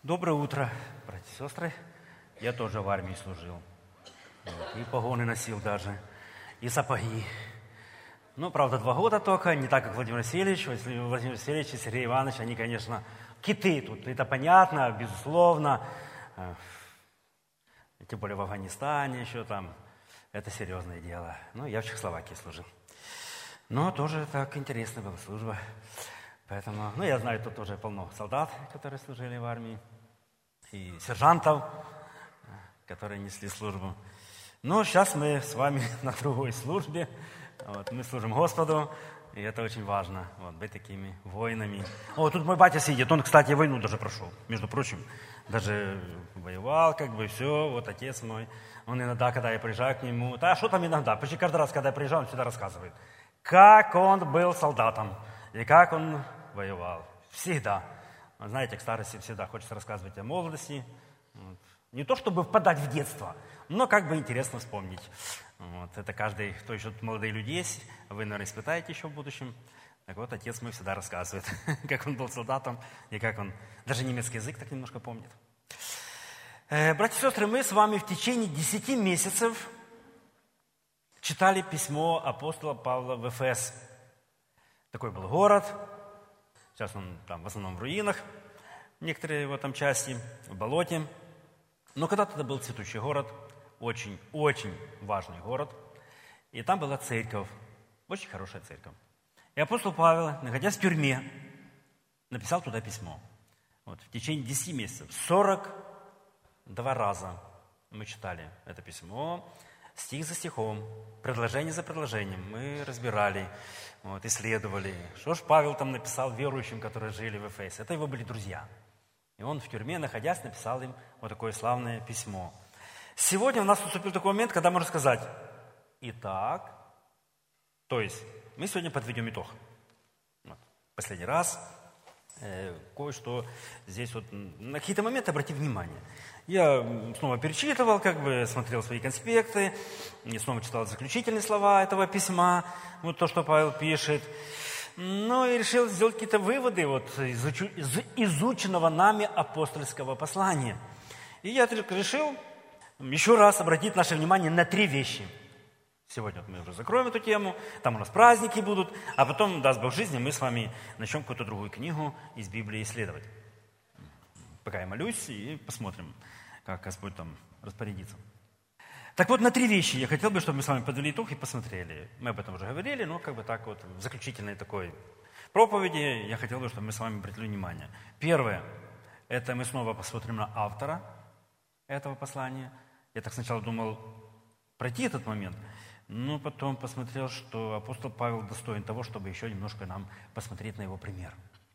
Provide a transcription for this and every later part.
Доброе утро, братья и сестры. Я тоже в армии служил. И погоны носил даже, и сапоги. Ну, правда, 2 года только, не так, как Владимир Васильевич. Владимир Васильевич и Сергей Иванович, они, конечно, киты тут. Это понятно, безусловно. Тем более в Афганистане еще там. Это серьезное дело. Ну, я в Чехословакии служил. Но тоже так интересная была служба. Поэтому, ну, я знаю, тут тоже полно солдат, которые служили в армии, и сержантов, которые несли службу. Но сейчас мы с вами на другой службе. Вот, мы служим Господу, и это очень важно, вот, быть такими воинами. О, тут мой батя сидит, он, кстати, войну даже прошел, между прочим. Даже воевал, как бы, все, вот отец мой. Он иногда, когда я приезжаю к нему, да, что там иногда, почти каждый раз, когда я приезжаю, он всегда рассказывает, как он был солдатом, и как он воевал. Всегда. Знаете, к старости всегда хочется рассказывать о молодости. Вот. Не то, чтобы впадать в детство, но как бы интересно вспомнить. Вот. Это каждый, кто еще тут молодые люди есть, вы, наверное, испытаете еще в будущем. Так вот, отец мой всегда рассказывает, как он был солдатом, и как он даже немецкий язык так немножко помнит. Братья и сестры, мы с вами в течение 10 месяцев читали письмо апостола Павла в Эфес. Такой был город. Сейчас он там в основном в руинах, некоторые его там части, в болоте. Но когда-то это был цветущий город, очень-очень важный город. И там была церковь, очень хорошая церковь. И апостол Павел, находясь в тюрьме, написал туда письмо. Вот, в течение 10 месяцев, 42 раза мы читали это письмо, стих за стихом, предложение за предложением. Мы разбирали, вот, исследовали. Что ж Павел там написал верующим, которые жили в Эфесе? Это его были друзья. И он в тюрьме, находясь, написал им вот такое славное письмо. Сегодня у нас наступил такой момент, когда можно сказать, итак, то есть мы сегодня подведем итог. Вот, последний раз. Кое-что здесь вот, на какие-то моменты обратите внимание. Я снова перечитывал, как бы смотрел свои конспекты, и снова читал заключительные слова этого письма, вот то, что Павел пишет. Ну и решил сделать какие-то выводы вот, из изученного нами апостольского послания. И я решил еще раз обратить наше внимание на 3 вещи. Сегодня вот мы уже закроем эту тему, там у нас праздники будут, а потом, даст Бог жизни, мы с вами начнем какую-то другую книгу из Библии исследовать. Пока я молюсь и посмотрим, как Господь там распорядится. Так вот, на 3 вещи я хотел бы, чтобы мы с вами подвели итог и посмотрели. Мы об этом уже говорили, но как бы так вот в заключительной такой проповеди я хотел бы, чтобы мы с вами обратили внимание. Первое, это мы снова посмотрим на автора этого послания. Я так сначала думал пройти этот момент, но потом посмотрел, что апостол Павел достоин того, чтобы еще немножко нам посмотреть на его пример.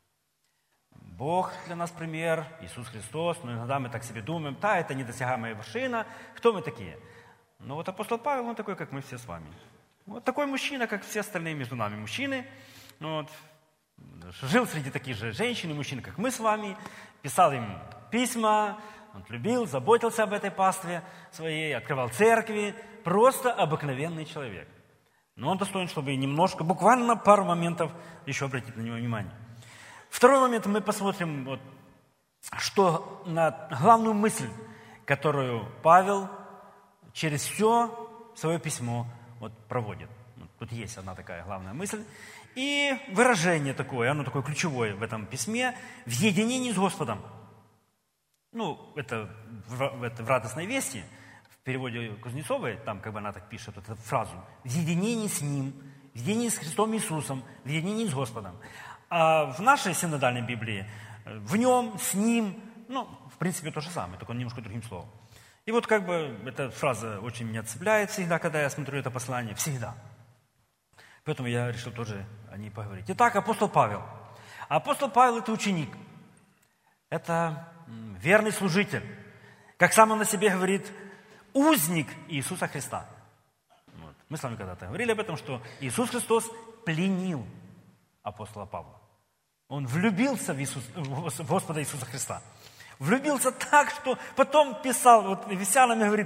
Бог для нас пример, Иисус Христос, но иногда мы так себе думаем, да, это недосягаемая вершина, кто мы такие? Но вот апостол Павел, он такой, как мы все с вами. Вот такой мужчина, как все остальные между нами мужчины. Вот. Жил среди таких же женщин и мужчин, как мы с вами, писал им письма, он любил, заботился об этой пастве своей, открывал церкви. Просто обыкновенный человек. Но он достоин, чтобы немножко, буквально на пару моментов еще обратить на него внимание. Второй момент мы посмотрим, вот, что на главную мысль, которую Павел через все свое письмо вот, проводит. Вот, тут есть одна такая главная мысль. И выражение такое, оно такое ключевое в этом письме, в единении с Господом. Ну, это в радостной вести, в переводе Кузнецовой, там как бы она так пишет эту фразу, в единении с Ним, в единении с Христом Иисусом, в единении с Господом. А в нашей синодальной Библии в Нем, с Ним, ну, в принципе, то же самое, только немножко другим словом. И вот как бы эта фраза очень меня цепляет всегда, когда я смотрю это послание, всегда. Поэтому я решил тоже о ней поговорить. Итак, апостол Павел. Апостол Павел – это ученик, это верный служитель. Как сам он о себе говорит, узник Иисуса Христа. Вот. Мы с вами когда-то говорили об этом, что Иисус Христос пленил апостола Павла. Он влюбился в Господа Иисуса Христа. Влюбился так, что потом писал, вот Ефесянам говорит,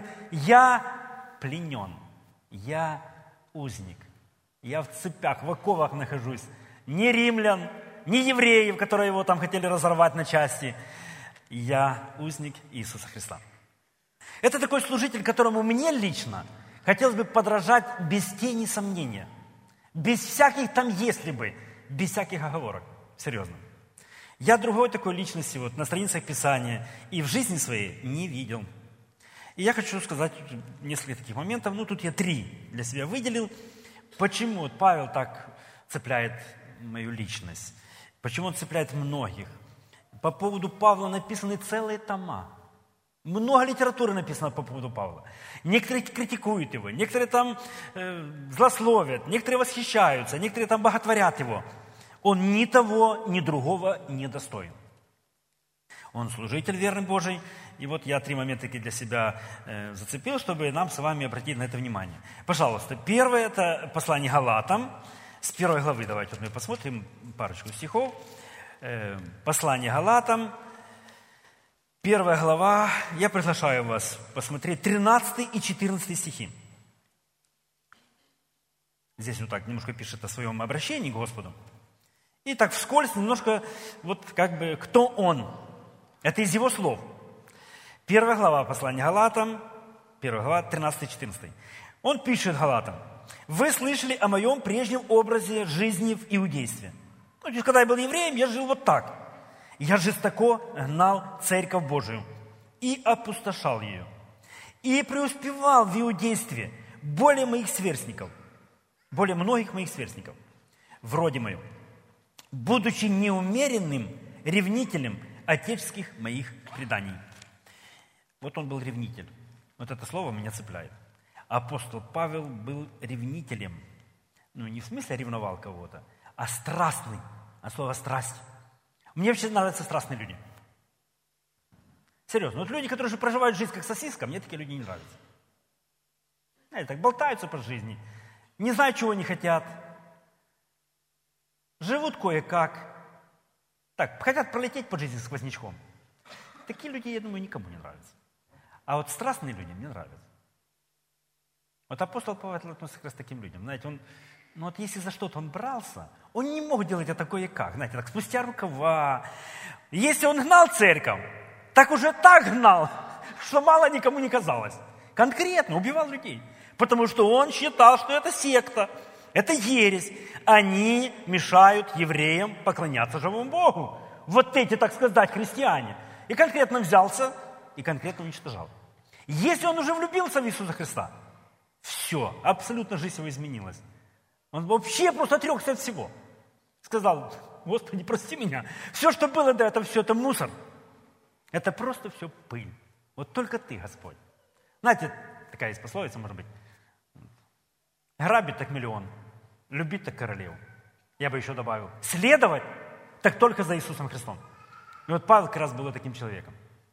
я пленен, я узник, я в цепях, в оковах нахожусь. Ни римлян, ни евреев, которые его там хотели разорвать на части, Я узник Иисуса Христа. Это такой служитель, которому мне лично хотелось бы подражать без тени сомнения, без всяких там «если бы», без всяких оговорок. Серьезно. Я другой такой личности вот на страницах Писания и в жизни своей не видел. И я хочу сказать несколько таких моментов. Тут я 3 для себя выделил. Почему вот Павел так цепляет мою личность? Почему он цепляет многих? По поводу Павла написаны целые тома. Много литературы написано по поводу Павла. Некоторые критикуют его, некоторые там злословят, некоторые восхищаются, некоторые там боготворят его. Он ни того, ни другого не достоин. Он служитель верный Божий. И вот я 3 момента для себя зацепил, чтобы нам с вами обратить на это внимание. Пожалуйста, первое – это послание Галатам. С 1 главы давайте вот мы посмотрим парочку стихов. Послание Галатам, 1 глава. Я приглашаю вас посмотреть 13 и 14 стихи. Здесь вот так немножко пишет о своем обращении к Господу. И так вскользь немножко, вот как бы, кто он. Это из его слов. 1 глава послания Галатам, 1 глава, 13-14. Он пишет Галатам: «Вы слышали о моем прежнем образе жизни в иудействе. Когда я был евреем, я жил вот так. Я жестоко гнал церковь Божию и опустошал ее. И преуспевал в иудействе более многих сверстников, вроде моего, будучи неумеренным ревнителем отеческих моих преданий». Вот он был ревнитель. Вот это слово меня цепляет. Апостол Павел был ревнителем. Не в смысле ревновал кого-то, а страстный. От слова «страсть». Мне вообще нравятся страстные люди. Серьезно. Вот люди, которые же проживают жизнь как сосиска, мне такие люди не нравятся. Знаете, так болтаются по жизни, не знают, чего они хотят. Живут кое-как. Так, хотят пролететь по жизни сквознячком. Такие люди, я думаю, никому не нравятся. А вот страстные люди мне нравятся. Вот апостол Павел относится как раз к таким людям. Знаете, он, вот если за что-то он брался, он не мог делать это кое-как. Знаете, так спустя рукава. Если он гнал церковь, так уже так гнал, что мало никому не казалось. Конкретно убивал людей. Потому что он считал, что это секта, это ересь. Они мешают евреям поклоняться живому Богу. Вот эти, так сказать, христиане. И конкретно взялся и конкретно уничтожал. Если он уже влюбился в Иисуса Христа, все, абсолютно жизнь его изменилась. Он вообще просто отрекся от всего. Сказал: Господи, прости меня. Все, что было до этого, все это мусор. Это просто все пыль. Вот только Ты, Господь. Знаете, такая есть пословица, может быть. Грабить так миллион, любить так королеву. Я бы еще добавил, следовать так только за Иисусом Христом. И вот Павел как раз был таким человеком.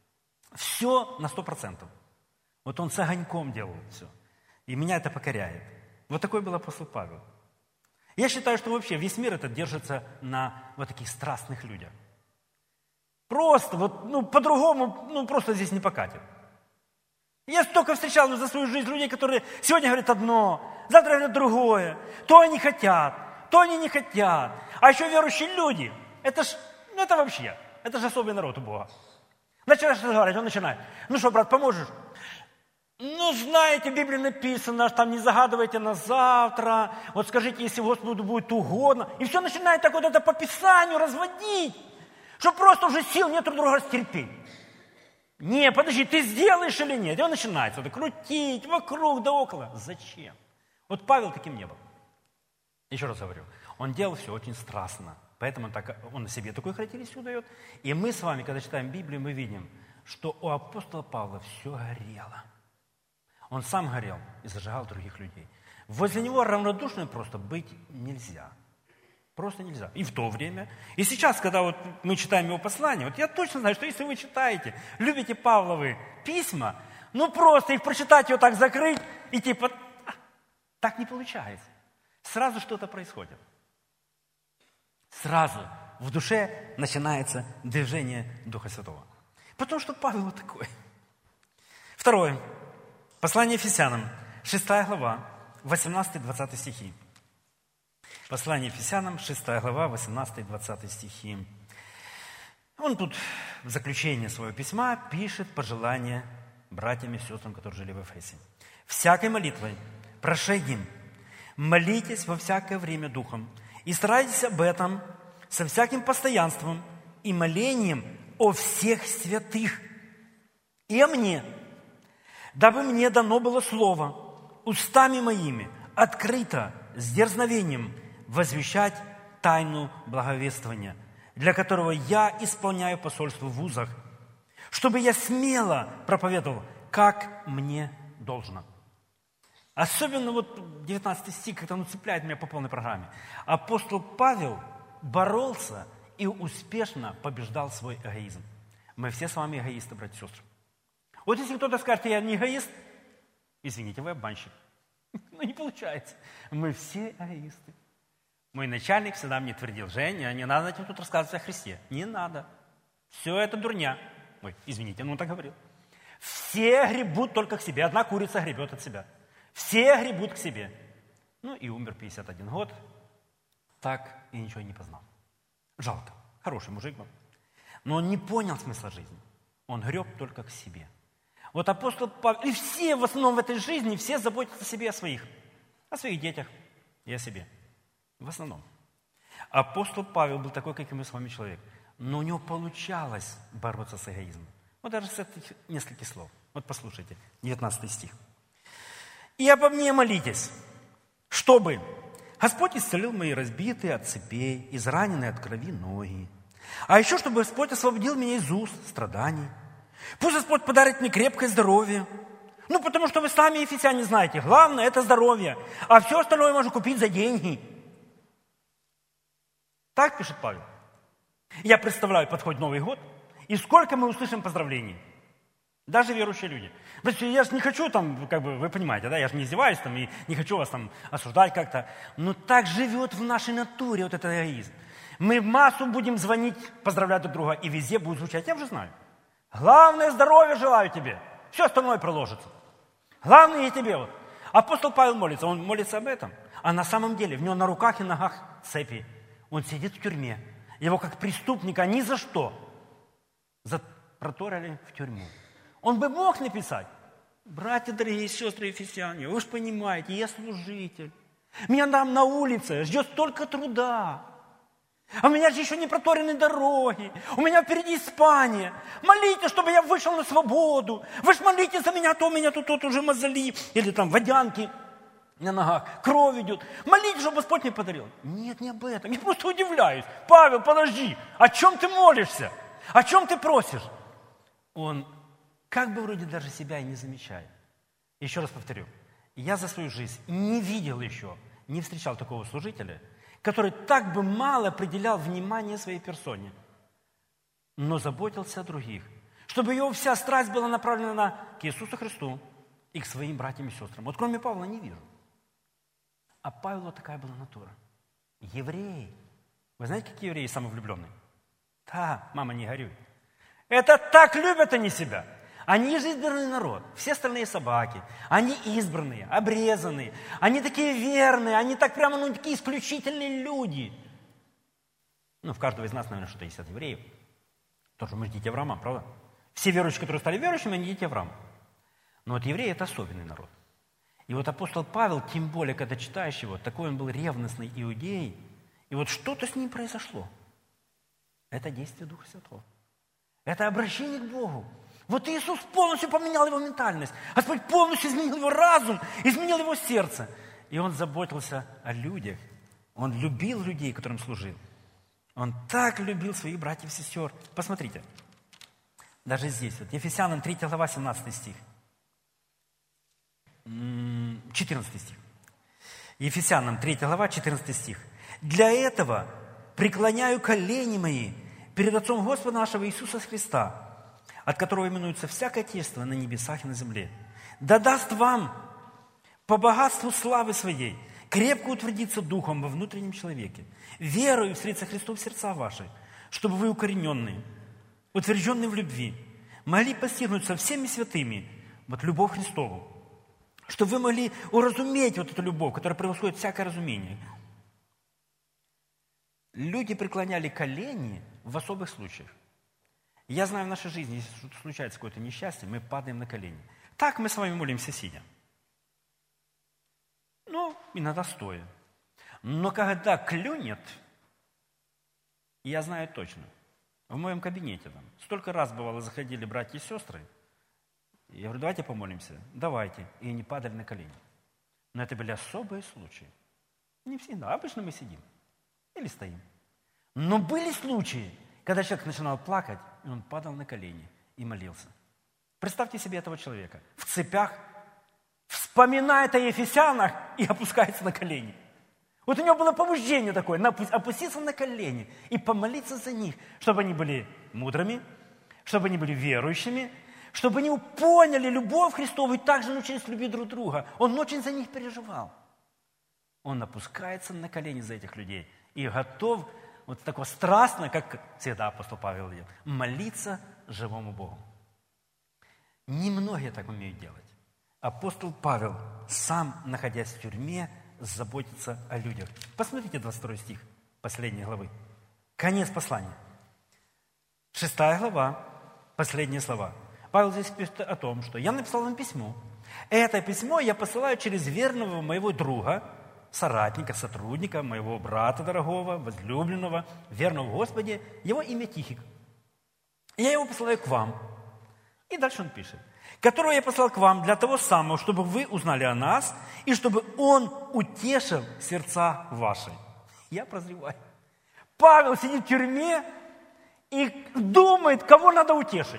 Все на 100%. Вот он с огоньком делал все. И меня это покоряет. Вот такой был апостол Павел. Я считаю, что вообще весь мир этот держится на вот таких страстных людях. Просто, вот, по-другому, просто здесь не покатит. Я столько встречал за свою жизнь людей, которые сегодня говорят одно, завтра говорят другое. То они хотят, то они не хотят. А еще верующие люди, это вообще, это же особый народ у Бога. Начинаешь разговаривать, он начинает: ну что, брат, поможешь? Знаете, в Библии написано, что там не загадывайте на завтра, вот скажите, если Господу будет угодно. И все начинает так вот это по Писанию разводить, что просто уже сил нет друг друга стерпеть. Не, подожди, ты сделаешь или нет? И он начинается вот крутить вокруг да около. Зачем? Вот Павел таким не был. Еще раз говорю, он делал все очень страстно. Поэтому он на себе такую характеристику дает. И мы с вами, когда читаем Библию, мы видим, что у апостола Павла все горело. Он сам горел и зажигал других людей. Возле него равнодушным просто быть нельзя. Просто нельзя. И в то время, и сейчас, когда вот мы читаем его послание, вот я точно знаю, что если вы читаете, любите Павловы письма, просто их прочитать, его так закрыть, и так не получается. Сразу что-то происходит. Сразу в душе начинается движение Духа Святого. Потому что Павел вот такой. Второе. Послание Ефесянам, 6 глава, 18-20 стихи. Послание Ефесянам, 6 глава, 18-20 стихи. Он тут в заключении своего письма пишет пожелания братьям и сестрам, которые жили в Эфесе. «Всякой молитвой, прошением, молитесь во всякое время Духом, и старайтесь об этом со всяким постоянством и молением о всех святых, и о мне, дабы мне дано было слово устами моими открыто, с дерзновением возвещать тайну благовествования, для которого я исполняю посольство в вузах, чтобы я смело проповедовал, как мне должно». Особенно 19 стих, как-то он цепляет меня по полной программе. Апостол Павел боролся и успешно побеждал свой эгоизм. Мы все с вами эгоисты, братья и сестры. Вот если кто-то скажет, я не эгоист, извините, вы обманщик. Но не получается. Мы все эгоисты. Мой начальник всегда мне твердил: Женя, не надо тебе тут рассказывать о Христе. Не надо. Все это дурня. Ой, извините, он так говорил. Все гребут только к себе. Одна курица гребет от себя. Все гребут к себе. Ну и умер 51 год. Так и ничего не познал. Жалко. Хороший мужик был. Но он не понял смысла жизни. Он греб только к себе. Вот апостол Павел, и все в основном в этой жизни, все заботятся о себе, о своих детях и о себе. В основном. Апостол Павел был такой, как и мы с вами, человек. Но у него получалось бороться с эгоизмом. Вот даже с этих нескольких слов. Вот послушайте, 19 стих. «И обо мне молитесь, чтобы Господь исцелил мои разбитые от цепей, израненные от крови ноги. А еще, чтобы Господь освободил меня из уст страданий. Пусть Господь подарит мне крепкое здоровье. Ну, потому что вы сами, ефесяне, знаете, главное – это здоровье, а все остальное можно купить за деньги». Так пишет Павел. Я представляю, подходит Новый год, и сколько мы услышим поздравлений. Даже верующие люди. Я же не хочу там, вы понимаете, да, я же не издеваюсь там и не хочу вас там осуждать как-то. Но так живет в нашей натуре вот этот эгоизм. Мы в массу будем звонить, поздравлять друг друга, и везде будет звучать. Я уже знаю. Главное, здоровья желаю тебе. Все остальное приложится. Главное, я тебе. Апостол Павел молится, он молится об этом. А на самом деле, в него на руках и ногах цепи. Он сидит в тюрьме. Его как преступника ни за что проторили в тюрьму. Он бы мог написать: братья, дорогие сестры ефесяне, вы же понимаете, я служитель. Меня там на улице ждет столько труда. А у меня же еще не проторены дороги. У меня впереди Испания. Молитесь, чтобы я вышел на свободу. Вы же молитесь за меня, то у меня тут уже мозоли. Или там водянки на ногах, кровь идет. Молитесь, чтобы Господь мне подарил. Нет, не об этом. Я просто удивляюсь. Павел, подожди, о чем ты молишься? О чем ты просишь? Он как бы вроде даже себя и не замечает. Еще раз повторю. Я за свою жизнь не видел еще, не встречал такого служителя, который так бы мало определял внимание своей персоне, но заботился о других, чтобы его вся страсть была направлена к Иисусу Христу и к своим братьям и сестрам. Вот кроме Павла не вижу. А Павла такая была натура. Евреи. Вы знаете, какие евреи самовлюбленные? Да, мама, не горюй. Это так любят они себя. Они же избранный народ. Все остальные собаки. Они избранные, обрезанные. Они такие верные. Они так прямо, такие исключительные люди. В каждого из нас, наверное, что-то есть от евреев. Тоже мы же дети Авраама, правда? Все верующие, которые стали верующими, они дети Авраама. Но вот евреи – это особенный народ. И вот апостол Павел, тем более, когда читаешь его, такой он был ревностный иудей. И вот что-то с ним произошло. Это действие Духа Святого. Это обращение к Богу. Вот Иисус полностью поменял его ментальность. Господь полностью изменил его разум, изменил его сердце. И он заботился о людях. Он любил людей, которым служил. Он так любил своих братьев и сестер. Посмотрите. Даже здесь. Вот, Ефесянам 3 глава, 17 стих. 14 стих. Ефесянам 3 глава, 14 стих. «Для этого преклоняю колени мои перед Отцом Господа нашего Иисуса Христа, от которого именуется всякое отечество на небесах и на земле. Да даст вам по богатству славы своей крепко утвердиться духом во внутреннем человеке, верою встретиться Христу в сердца ваши, чтобы вы укорененные, утвержденные в любви, могли постигнуть со всеми святыми любовь Христову, чтобы вы могли уразуметь эту любовь, которая превосходит всякое разумение». Люди преклоняли колени в особых случаях. Я знаю в нашей жизни, если случается какое-то несчастье, мы падаем на колени. Так мы с вами молимся сидя. Ну, иногда стоя. Но когда клюнет, я знаю точно, в моем кабинете там, столько раз бывало, заходили братья и сестры, я говорю, давайте помолимся, давайте. И они падали на колени. Но это были особые случаи. Не всегда, обычно мы сидим или стоим. Но были случаи, когда человек начинал плакать, и он падал на колени и молился. Представьте себе этого человека в цепях, вспоминает о Ефесянах и опускается на колени. Вот у него было побуждение такое, опуститься на колени и помолиться за них, чтобы они были мудрыми, чтобы они были верующими, чтобы они поняли любовь Христову и также научились любить друг друга. Он очень за них переживал. Он опускается на колени за этих людей и готов вот такое страстно, как всегда апостол Павел делал, молиться живому Богу. Немногие так умеют делать. Апостол Павел, сам находясь в тюрьме, заботится о людях. Посмотрите 22 стих последней главы. Конец послания. 6 глава, последние слова. Павел здесь пишет о том, что я написал вам письмо. Это письмо я посылаю через верного моего друга, соратника, сотрудника, моего брата дорогого, возлюбленного, верного в Господе. Его имя Тихик. Я его посылаю к вам. И дальше он пишет. Которого я послал к вам для того самого, чтобы вы узнали о нас, и чтобы он утешил сердца ваши. Я прозреваю. Павел сидит в тюрьме и думает, кого надо утешить.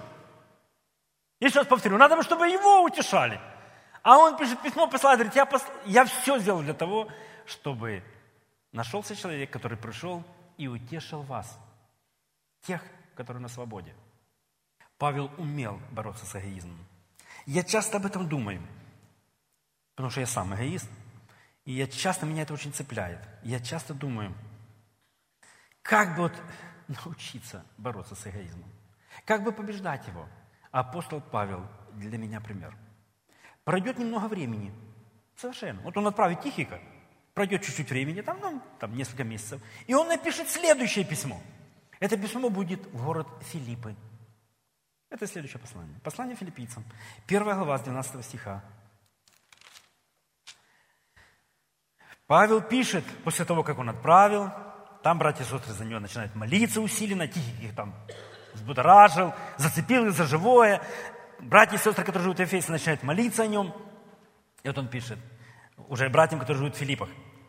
Я сейчас повторю, надо, чтобы его утешали. А он пишет письмо, посылает, говорит, я все сделал для того, чтобы нашелся человек, который пришел и утешил вас, тех, которые на свободе. Павел умел бороться с эгоизмом. Я часто об этом думаю, потому что я сам эгоист, и меня это очень цепляет. Я часто думаю, как бы вот научиться бороться с эгоизмом, как бы побеждать его. Апостол Павел для меня пример. Пройдет немного времени, совершенно. Вот он отправит Тихика, пройдет чуть-чуть времени, там несколько месяцев, и он напишет следующее письмо. Это письмо будет в город Филиппы. Это следующее послание. Послание филиппийцам. 1 глава с 12 стиха. Павел пишет, после того, как он отправил, там братья и сестры за него начинают молиться усиленно, Тихик их там взбудоражил, зацепил их за живое. Братья и сестры, которые живут в Эфесе, начинают молиться о нем. И вот он пишет, уже братьям, которые живут в Филиппах.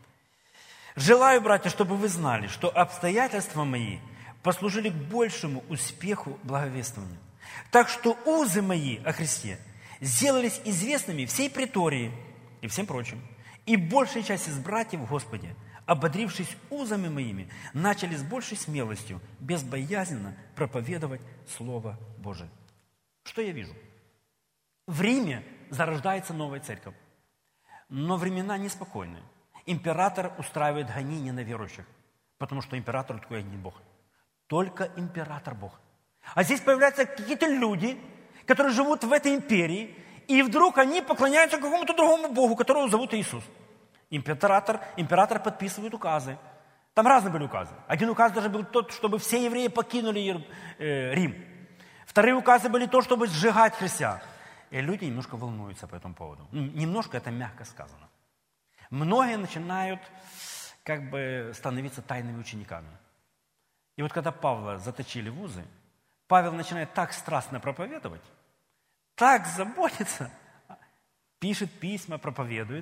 «Желаю, братья, чтобы вы знали, что обстоятельства мои послужили к большему успеху благовествования. Так что узы мои о Христе сделались известными всей претории и всем прочим. И большая часть из братьев в Господе, ободрившись узами моими, начали с большей смелостью, безбоязненно проповедовать Слово Божие». Что я вижу? В Риме зарождается новая церковь. Но времена неспокойные. Император устраивает гонения на верующих, потому что император такой один Бог. Только император Бог. А здесь появляются какие-то люди, которые живут в этой империи, и вдруг они поклоняются какому-то другому Богу, которого зовут Иисус. Император подписывает указы. Там разные были указы. Один указ даже был тот, чтобы все евреи покинули Рим. Вторые указы были то, чтобы сжигать христиан. И люди немножко волнуются по этому поводу. Немножко это мягко сказано. Многие начинают становиться тайными учениками. И вот когда Павла заточили в узы, Павел начинает так страстно проповедовать, так заботиться, пишет письма, проповедует.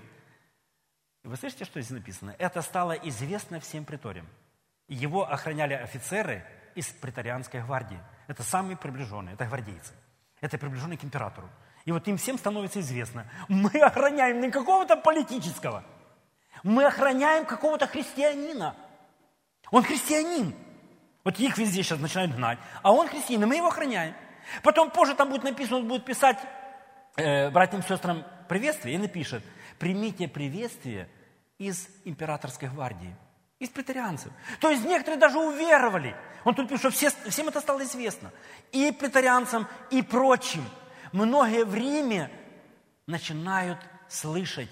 И вы слышите, что здесь написано? Это стало известно всем преториям. Его охраняли офицеры из преторианской гвардии. Это самые приближенные, это гвардейцы. Это приближенные к императору. И вот им всем становится известно, мы охраняем не какого-то политического, мы охраняем какого-то христианина. Он христианин. Вот их везде сейчас начинают гнать. А он христианин, и мы его охраняем. Потом позже там будет написано, он будет писать братьям и сестрам приветствие и напишет: примите приветствие из императорской гвардии, из преторианцев. То есть некоторые даже уверовали. Он тут пишет, что всем это стало известно. И преторианцам, и прочим. Многие в Риме начинают слышат,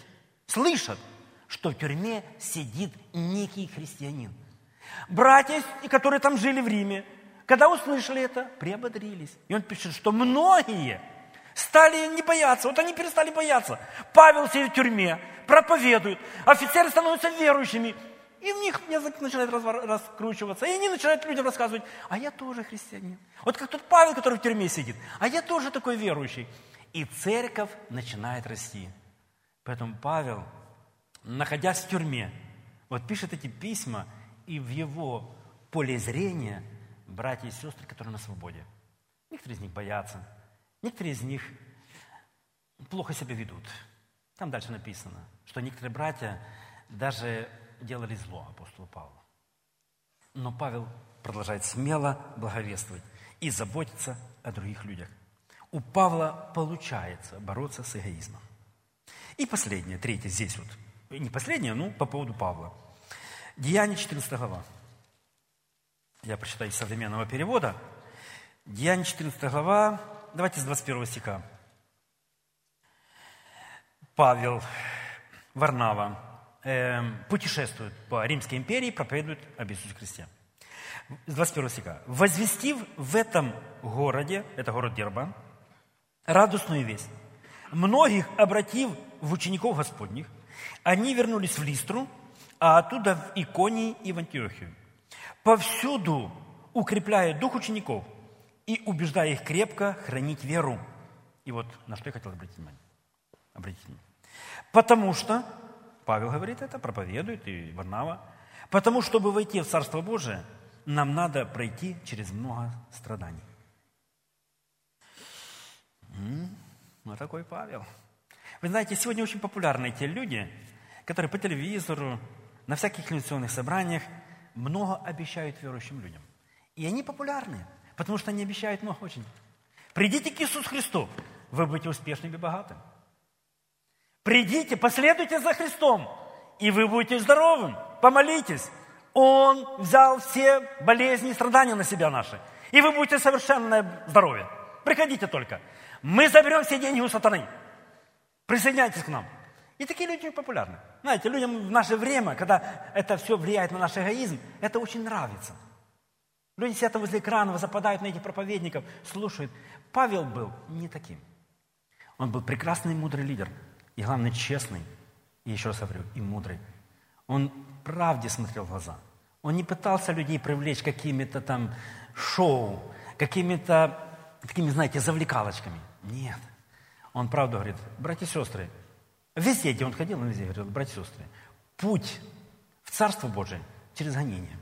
что в тюрьме сидит некий христианин. Братья, которые там жили в Риме, когда услышали это, приободрились. И он пишет, что многие стали не бояться. Вот они перестали бояться. Павел сидит в тюрьме, проповедует, офицеры становятся верующими. И в них язык начинает раскручиваться. И они начинают людям рассказывать, а я тоже христианин. Вот как тот Павел, который в тюрьме сидит, а я тоже такой верующий. И церковь начинает расти. Поэтому Павел, находясь в тюрьме, вот пишет эти письма, и в его поле зрения братья и сестры, которые на свободе. Некоторые из них боятся, некоторые из них плохо себя ведут. Там дальше написано, что некоторые братья даже делали зло апостолу Павлу. Но Павел продолжает смело благовествовать и заботиться о других людях. У Павла получается бороться с эгоизмом. И последнее, третье, здесь вот. Не последнее, но по поводу Павла. Деяния 14 глава. Я прочитаю из современного перевода. Деяния 14 глава, давайте с 21 стиха. Павел, Варнава, путешествует по Римской империи, проповедует об Иисусе Христе. С 21 стиха. «Возвестив в этом городе, это город Дерба, радостную весть, многих обратив в учеников Господних, они вернулись в Листру, а оттуда в Иконии и в Антиохию, повсюду укрепляя дух учеников и убеждая их крепко хранить веру». И вот на что я хотел обратить внимание. Потому что, Павел говорит это, проповедует, и Варнава, потому, чтобы войти в Царство Божие, нам надо пройти через много страданий. Вот такой Павел. Вы знаете, сегодня очень популярны те люди, которые по телевизору, на всяких лекционных собраниях много обещают верующим людям. И они популярны, потому что они обещают много очень. Придите к Иисусу Христу, вы будете успешным и богатым. Придите, последуйте за Христом, и вы будете здоровым. Помолитесь. Он взял все болезни и страдания на себя наши. И вы будете совершенное здоровье. Приходите только. Мы заберем все деньги у сатаны. Присоединяйтесь к нам. И такие люди очень популярны. Знаете, людям в наше время, когда это все влияет на наш эгоизм, это очень нравится. Люди сидят возле экранов, западают на этих проповедников, слушают. Павел был не таким. Он был прекрасный и мудрый лидер. И главное, честный. И еще раз говорю, и мудрый. Он правде смотрел в глаза. Он не пытался людей привлечь какими-то там шоу, какими-то такими, знаете, завлекалочками. Нет. Он правду говорит, братья и сестры, везде, где он ходил, он везде говорил, братья и сестры, путь в Царство Божие через гонение.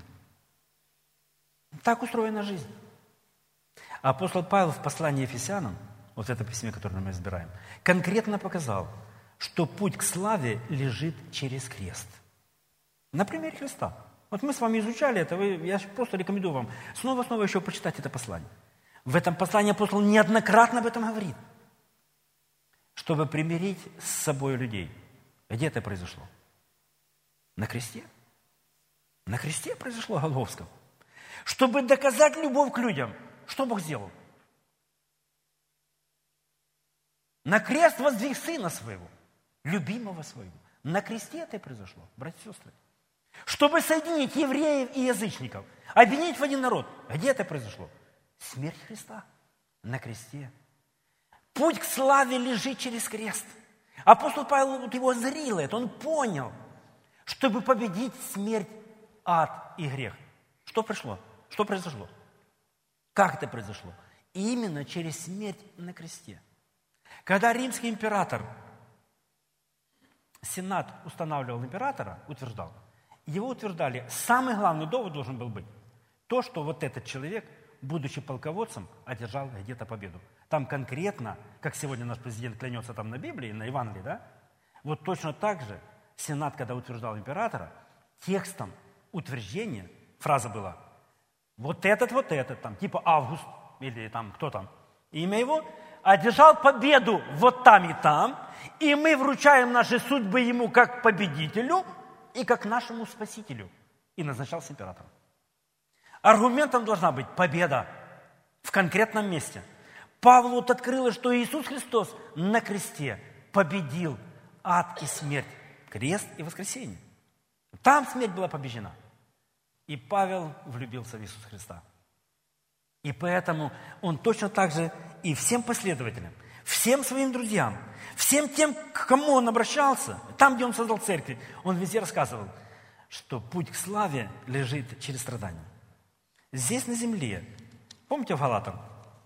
Так устроена жизнь. А апостол Павел в послании Ефесянам, вот в этом письме, которое мы разбираем, конкретно показал, что путь к славе лежит через крест. На примере Христа. Вот мы с вами изучали это, я просто рекомендую вам снова еще почитать это послание. В этом послании апостол неоднократно об этом говорит. Чтобы примирить с собой людей. Где это произошло? На кресте. На кресте произошло Голгофском. Чтобы доказать любовь к людям. Что Бог сделал? На крест воздвиг Сына Своего, любимого Своего. На кресте это и произошло, братья и сестры. Чтобы соединить евреев и язычников, объединить в один народ. Где это произошло? Смерть Христа на кресте. Путь к славе лежит через крест. Апостол Павел его озарил это, он понял, чтобы победить смерть, ад и грех. Что пришло? Что произошло? Как это произошло? Именно через смерть на кресте. Когда римский император, Сенат устанавливал императора, утверждал, его утверждали, самый главный довод должен был быть то, что вот этот человек, будучи полководцем, одержал где-то победу. Там конкретно, как сегодня наш президент клянется там на Библии, на Евангелии, да? Вот точно так же Сенат, когда утверждал императора, текстом утверждения, фраза была, вот этот, там, типа Август, или там кто там, имя его, одержал победу вот там, и мы вручаем наши судьбы ему как победителю и как нашему спасителю. И назначался императором. Аргументом должна быть победа в конкретном месте. Павлу вот открылось, что Иисус Христос на кресте победил ад и смерть, крест и воскресение. Там смерть была побеждена. И Павел влюбился в Иисуса Христа. И поэтому он точно так же и всем последователям, всем своим друзьям, всем тем, к кому он обращался, там, где он создал церкви, он везде рассказывал, что путь к славе лежит через страдания. Здесь на земле, помните в Галатам?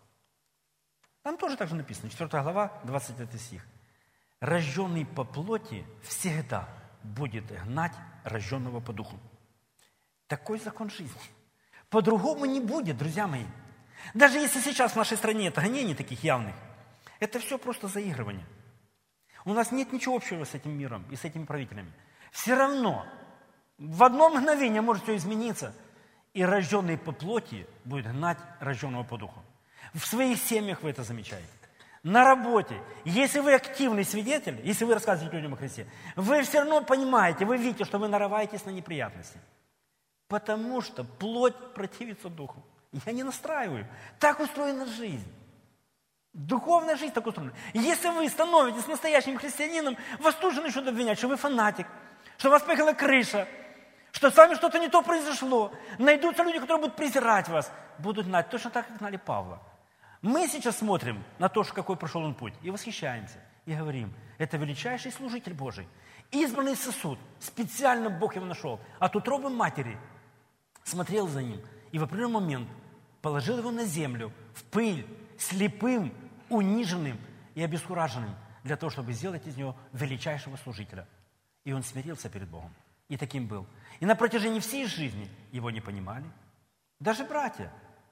Там тоже так же написано, 4 глава, 25 стих. Рожденный по плоти всегда будет гнать рожденного по духу. Такой закон жизни. По-другому не будет, друзья мои. Даже если сейчас в нашей стране это гонений таких явных, это все просто заигрывание. У нас нет ничего общего с этим миром и с этими правителями. Все равно в одно мгновение может все измениться, и рожденный по плоти будет гнать рожденного по духу. В своих семьях вы это замечаете. На работе. Если вы активный свидетель, если вы рассказываете людям о Христе, вы все равно понимаете, вы видите, что вы нарываетесь на неприятности. Потому что плоть противится духу. Я не настраиваю. Так устроена жизнь. Духовная жизнь так устроена. Если вы становитесь настоящим христианином, вас тут же начнут обвинять, что вы фанатик, что у вас поехала крыша, что с вами что-то не то произошло. Найдутся люди, которые будут презирать вас, будут знать точно так, как знали Павла. Мы сейчас смотрим на то, какой прошел он путь, и восхищаемся, и говорим, это величайший служитель Божий, избранный сосуд, специально Бог его нашел, от утробы матери смотрел за ним, и в определенный момент положил его на землю, в пыль, слепым, униженным и обескураженным, для того, чтобы сделать из него величайшего служителя. И он смирился перед Богом, и таким был. И на протяжении всей жизни его не понимали, даже братья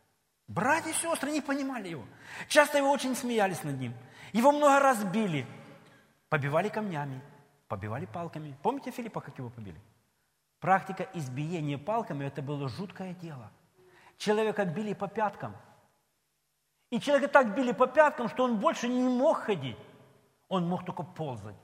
и сестры не понимали его. Часто его очень смеялись над ним. Его много раз били. Побивали камнями, побивали палками. Помните Филиппа, как его побили? Практика избиения палками – это было жуткое дело. Человека били по пяткам. И человека так били по пяткам, что он больше не мог ходить. Он мог только ползать.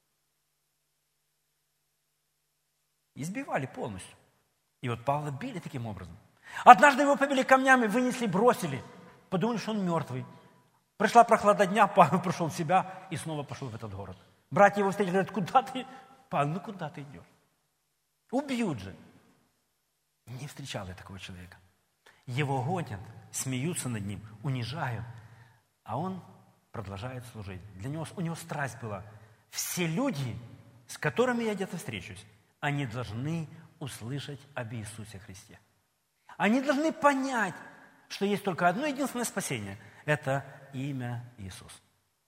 Избивали полностью. И вот Павла били таким образом. Однажды его побили камнями, вынесли, бросили. Подумали, что он мертвый. Пришла прохлада дня, Павел пришел в себя и снова пошел в этот город. Братья его встретили, говорят, куда ты? Павел, ну куда ты идешь? Убьют же. Не встречал я такого человека. Его гонят, смеются над ним, унижают. А он продолжает служить. У него страсть была. Все люди, с которыми я где-то встречусь, они должны услышать об Иисусе Христе. Они должны понять, что есть только одно единственное спасение. Это имя Иисус.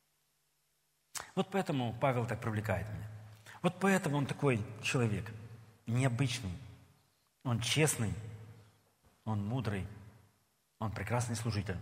Вот поэтому Павел так привлекает меня. Вот поэтому он такой человек, необычный. Он честный, он мудрый, он прекрасный служитель.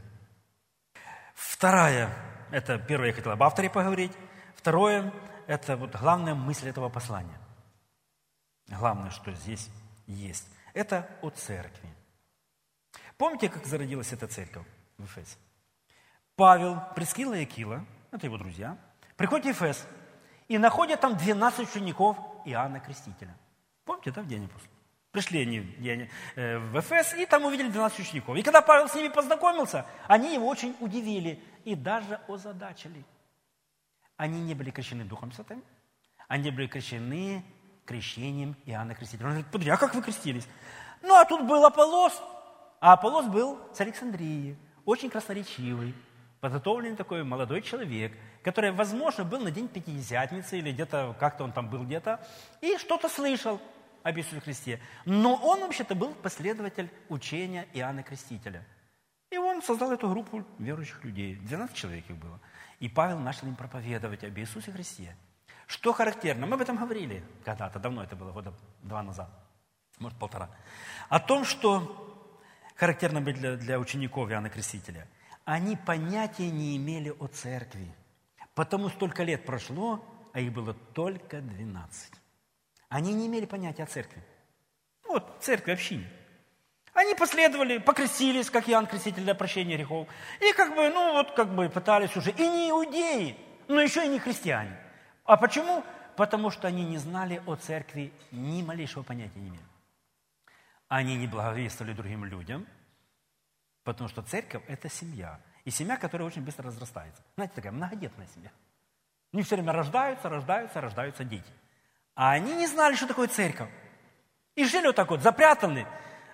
Второе, это первое, я хотел об авторе поговорить. Второе, это вот главная мысль этого послания. Главное, что здесь есть. Это о церкви. Помните, как зародилась эта церковь в Эфесе? Павел, Прискилла и Акила, это его друзья, приходят в Эфес и находят там 12 учеников Иоанна Крестителя. Помните, да, в день апостолов? Пришли они в Эфес и там увидели 12 учеников. И когда Павел с ними познакомился, они его очень удивили и даже озадачили. Они не были крещены Духом Святым, они были крещены крещением Иоанна Крестителя. Он говорит, подожди, а как вы крестились? Ну, а тут был Аполлос. А Аполлос был с Александрии, очень красноречивый, подготовленный такой молодой человек, который, возможно, был на день Пятидесятницы или где-то, как-то он там был где-то, и что-то слышал об Иисусе Христе. Но он, вообще-то, был последователь учения Иоанна Крестителя. И он создал эту группу верующих людей. 12 человек их было. И Павел начал им проповедовать об Иисусе Христе. Что характерно, мы об этом говорили когда-то, давно это было, года 2 назад, может, 1,5. О том, что характерно для учеников Иоанна Крестителя. Они понятия не имели о церкви. Потому столько лет прошло, а их было только 12. Они не имели понятия о церкви. Вот, церкви, общине. Они последовали, покрестились, как Иоанн Креститель, для прощения грехов. И пытались уже, и не иудеи, но еще и не христиане. А почему? Потому что они не знали о церкви, ни малейшего понятия не имели. Они не благовествовали другим людям, потому что церковь – это семья. И семья, которая очень быстро разрастается. Знаете, такая многодетная семья. Они все время рождаются дети. А они не знали, что такое церковь. И жили вот так вот, запрятаны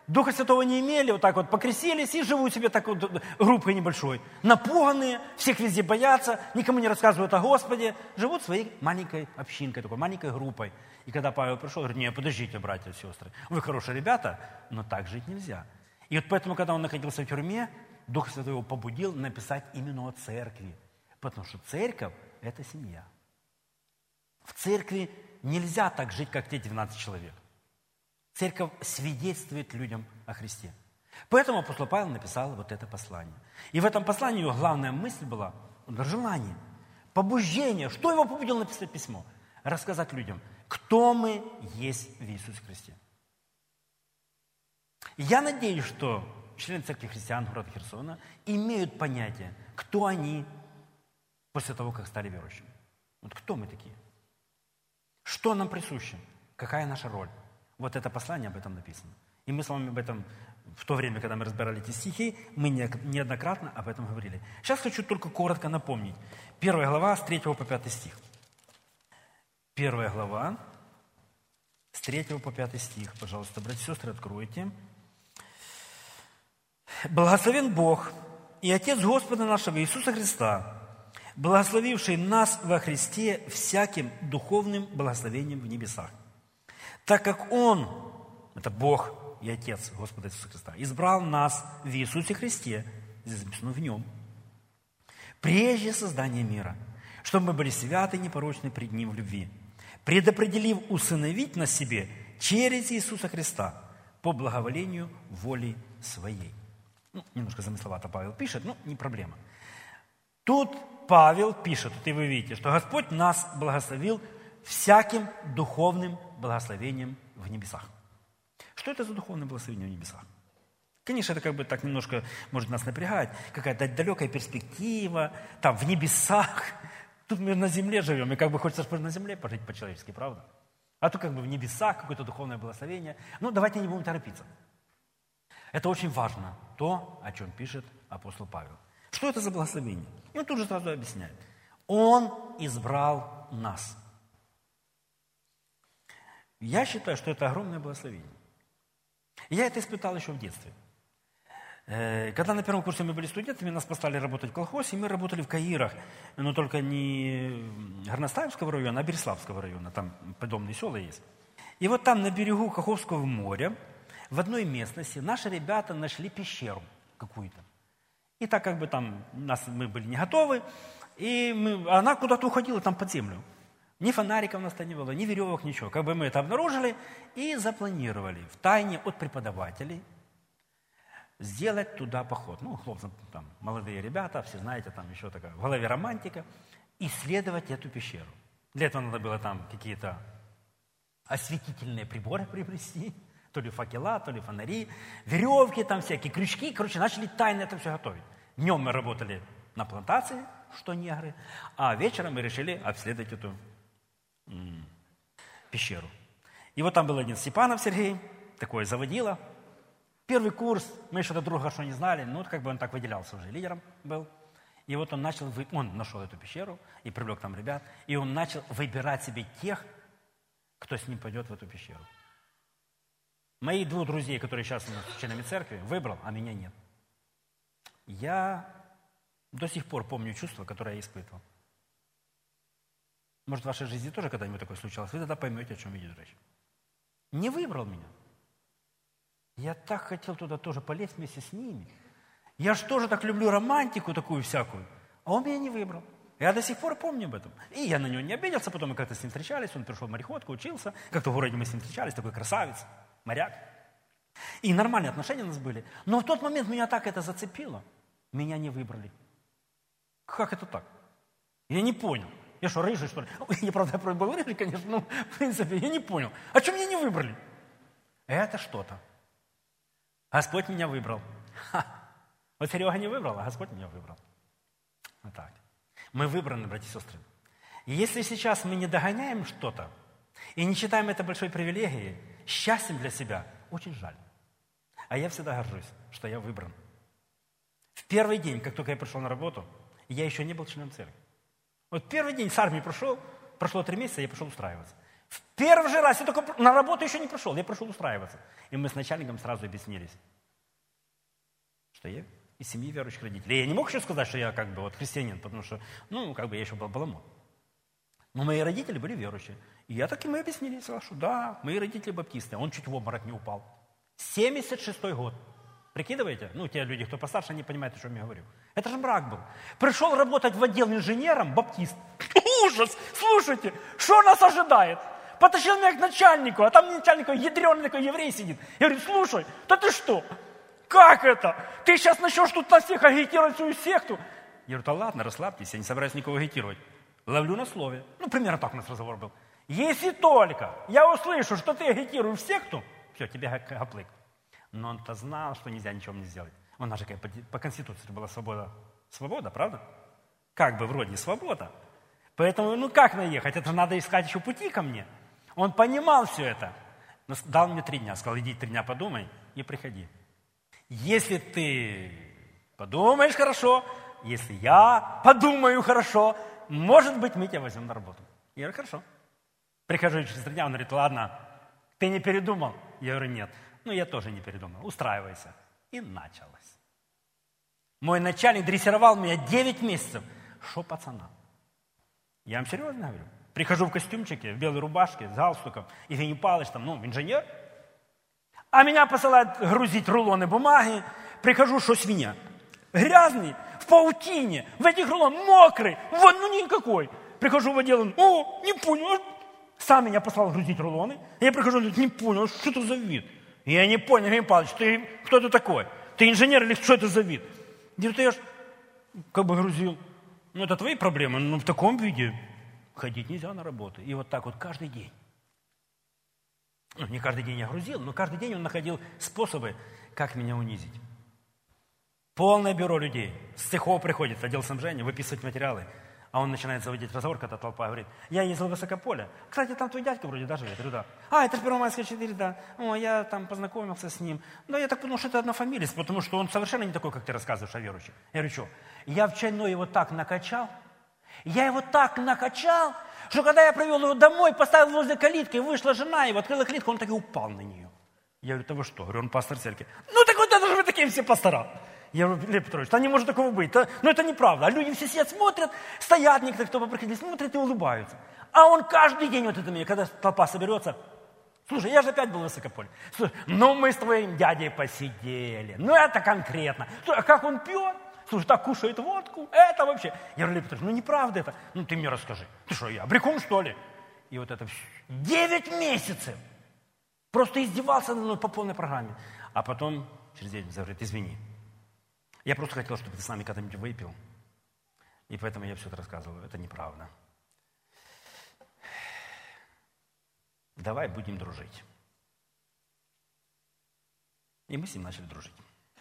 Духа Святого не имели, вот так вот покрестились и живут себе так вот группой небольшой. Напуганные, всех везде боятся, никому не рассказывают о Господе. Живут своей маленькой общинкой, такой маленькой группой. И когда Павел пришел, говорит: не, подождите, братья и сестры, вы хорошие ребята, но так жить нельзя. И вот поэтому, когда он находился в тюрьме, Дух Святой его побудил написать именно о церкви. Потому что церковь – это семья. В церкви нельзя так жить, как те 12 человек. Церковь свидетельствует людям о Христе. Поэтому апостол Павел написал вот это послание. И в этом послании его главная мысль была желание, побуждение. Что его побудило написать письмо? Рассказать людям, кто мы есть в Иисусе Христе. Я надеюсь, что члены Церкви Христиан города Херсона имеют понятие, кто они после того, как стали верующими. Вот кто мы такие? Что нам присуще? Какая наша роль? Вот это послание об этом написано. И мы с вами об этом, в то время, когда мы разбирали эти стихи, мы неоднократно об этом говорили. Сейчас хочу только коротко напомнить. 1 глава с 3 по 5 стих. 1 глава с 3 по 5 стих. Пожалуйста, братья и сестры, откройте. «Благословен Бог и Отец Господа нашего Иисуса Христа, благословивший нас во Христе всяким духовным благословением в небесах. Так как Он, это Бог и Отец Господа Иисуса Христа, избрал нас в Иисусе Христе, здесь записано в Нем, прежде создания мира, чтобы мы были святы и непорочны пред Ним в любви, предопределив усыновить нас себе через Иисуса Христа по благоволению воли Своей». Немножко замысловато Павел пишет, но не проблема. Тут Павел пишет, и вы видите, что Господь нас благословил всяким духовным благословением в небесах. Что это за духовное благословение в небесах? Конечно, это как бы так немножко может нас напрягать, какая-то далекая перспектива, там в небесах. Тут мы на земле живем, и как бы хочется на земле пожить по-человечески, правда? А тут как бы в небесах какое-то духовное благословение. Давайте не будем торопиться. Это очень важно, то, о чем пишет апостол Павел. Что это за благословение? И он тут же сразу объясняет. Он избрал нас. Я считаю, что это огромное благословение. Я это испытал еще в детстве. Когда на первом курсе мы были студентами, нас послали работать в колхозе, и мы работали в Каирах, но только не Горностаевского района, а Береславского района, там подобные села есть. И вот там на берегу Каховского моря, в одной местности, наши ребята нашли пещеру какую-то. И так как бы там мы были не готовы, и она куда-то уходила там под землю. Ни фонариков у нас там не было, ни веревок, ничего. Как бы мы это обнаружили и запланировали втайне от преподавателей сделать туда поход. Хлопцы, там, молодые ребята, все знаете, там еще такая в голове романтика, исследовать эту пещеру. Для этого надо было там какие-то осветительные приборы приобрести, то ли факела, то ли фонари, веревки, там всякие крючки. Короче, начали тайно это все готовить. Днем мы работали на плантации, что негры, а вечером мы решили обследовать эту пещеру. И вот там был один Степанов Сергей, такой заводила. Первый курс, мы еще друг друга хорошо не знали, как бы он так выделялся уже, лидером был. И вот он нашел эту пещеру и привлек там ребят, и он начал выбирать себе тех, кто с ним пойдет в эту пещеру. Моих 2 друзей, которые сейчас у нас членами церкви, выбрал, а меня нет. Я до сих пор помню чувство, которое я испытывал. Может, в вашей жизни тоже когда-нибудь такое случалось? Вы тогда поймете, о чем идет речь. Не выбрал меня. Я так хотел туда тоже полезть вместе с ними. Я же тоже так люблю романтику такую всякую. А он меня не выбрал. Я до сих пор помню об этом. И я на него не обиделся, потом мы как-то с ним встречались, он пришел в мореходку, учился. Как-то в городе мы с ним встречались, такой красавец, моряк. И нормальные отношения у нас были. Но в тот момент меня так это зацепило. Меня не выбрали. Как это так? Я не понял. Я что, рыжий, что ли? Я, правда, был рыжий, конечно, но, в принципе, я не понял. А что меня не выбрали? Это что-то. Господь меня выбрал. Вот Серега не выбрал, а Господь меня выбрал. Вот так. Мы выбраны, братья и сестры. И если сейчас мы не догоняем что-то и не считаем это большой привилегией, счастьем для себя, очень жаль. А я всегда горжусь, что я выбран. В первый день, как только я пришел на работу, я еще не был членом церкви. Вот первый день с армии прошло 3 месяца, я пошел устраиваться. В первый же раз, я только на работу еще не пришел, я пришел устраиваться. И мы с начальником сразу объяснились, что я из семьи верующих родителей. Я не мог еще сказать, что я христианин, потому что, я еще был баламут. Но мои родители были верующие. И я так им и объяснили, сказал, что да, мои родители баптисты. Он чуть в обморок не упал. 76-й год. Прикидываете? Те люди, кто постарше, не понимают, о чем я говорю. Это же брак был. Пришел работать в отдел инженером, баптист. Ужас! Слушайте, что нас ожидает? Потащил меня к начальнику, а там начальник ядреный такой еврей сидит. Я говорю, слушай, да ты что? Как это? Ты сейчас начнешь тут на всех агитировать свою секту? Я говорю, да ладно, расслабьтесь, я не собираюсь никого агитировать. Ловлю на слове. Примерно так у нас разговор был. Если только я услышу, что ты агитируешь секту, все, тебе гаплык. Но он-то знал, что нельзя ничего не сделать. У нас же по Конституции была свобода. Свобода, правда? Как бы вроде свобода. Поэтому, как наехать? Это надо искать еще пути ко мне. Он понимал все это. Но дал мне 3 дня. Сказал, иди 3 дня подумай и приходи. Если ты подумаешь хорошо, если я подумаю хорошо, может быть, мы тебя возьмем на работу. Я говорю, хорошо. Прихожу через 3 дня, он говорит, ладно, ты не передумал? Я говорю, нет. Я тоже не передумал. Устраивайся. И началось. Мой начальник дрессировал меня 9 месяцев. Шо пацана? Я вам серьезно говорю. Прихожу в костюмчике, в белой рубашке, с галстуком. Евгений Павлович инженер. А меня посылают грузить рулоны бумаги. Прихожу, что свинья. Грязный, в паутине, в этих рулонах, мокрый. Никакой. Прихожу в отдел, не понял. Сам меня послал грузить рулоны. Я прихожу, не понял, что это за вид? Я не понял, Евгений Павлович, кто ты такой? Ты инженер или что это за вид? Я говорю, я ж грузил. Это твои проблемы, но в таком виде ходить нельзя на работу. И вот так вот каждый день. Не каждый день я грузил, но каждый день он находил способы, как меня унизить. Полное бюро людей. С цехов приходит в отдел снабжения выписывать материалы. А он начинает заводить разговор, когда толпа говорит, я ездил в Высокополе. Кстати, там твой дядька вроде даже живет. Я говорю, да. Это же Первомайская 4, да. Я там познакомился с ним. Да, я так понял, что это однофамилец, потому что он совершенно не такой, как ты рассказываешь о верующих. Я говорю, что? Я в чайной его так накачал, что когда я привел его домой, поставил возле калитки, вышла жена его, открыла калитку, он так и упал на нее. Я говорю, да вы что? Я говорю, он пастор церкви. Так вот это же вы такие все пастора. Я говорю, Лев Петрович, не может такого быть. Это неправда. А люди все сидят, смотрят, стоят некоторые, кто приходили, смотрят и улыбаются. А он каждый день это мне, когда толпа соберется, слушай, я же опять был в Высокополе. Слушай, мы с твоим дядей посидели. Это конкретно. Слушай, а как он пьет? Слушай, так кушает водку. Это вообще. Я говорю, Лев Петрович, неправда это. Ты мне расскажи. Ты что, я брехун, что ли? И вот это все. 9 месяцев. Просто издевался над мной по полной программе. А потом через 9 месяцев говорит, извини. Я просто хотел, чтобы ты с нами когда-нибудь выпил. И поэтому я все это рассказываю. Это неправда. Давай будем дружить. И мы с ним начали дружить.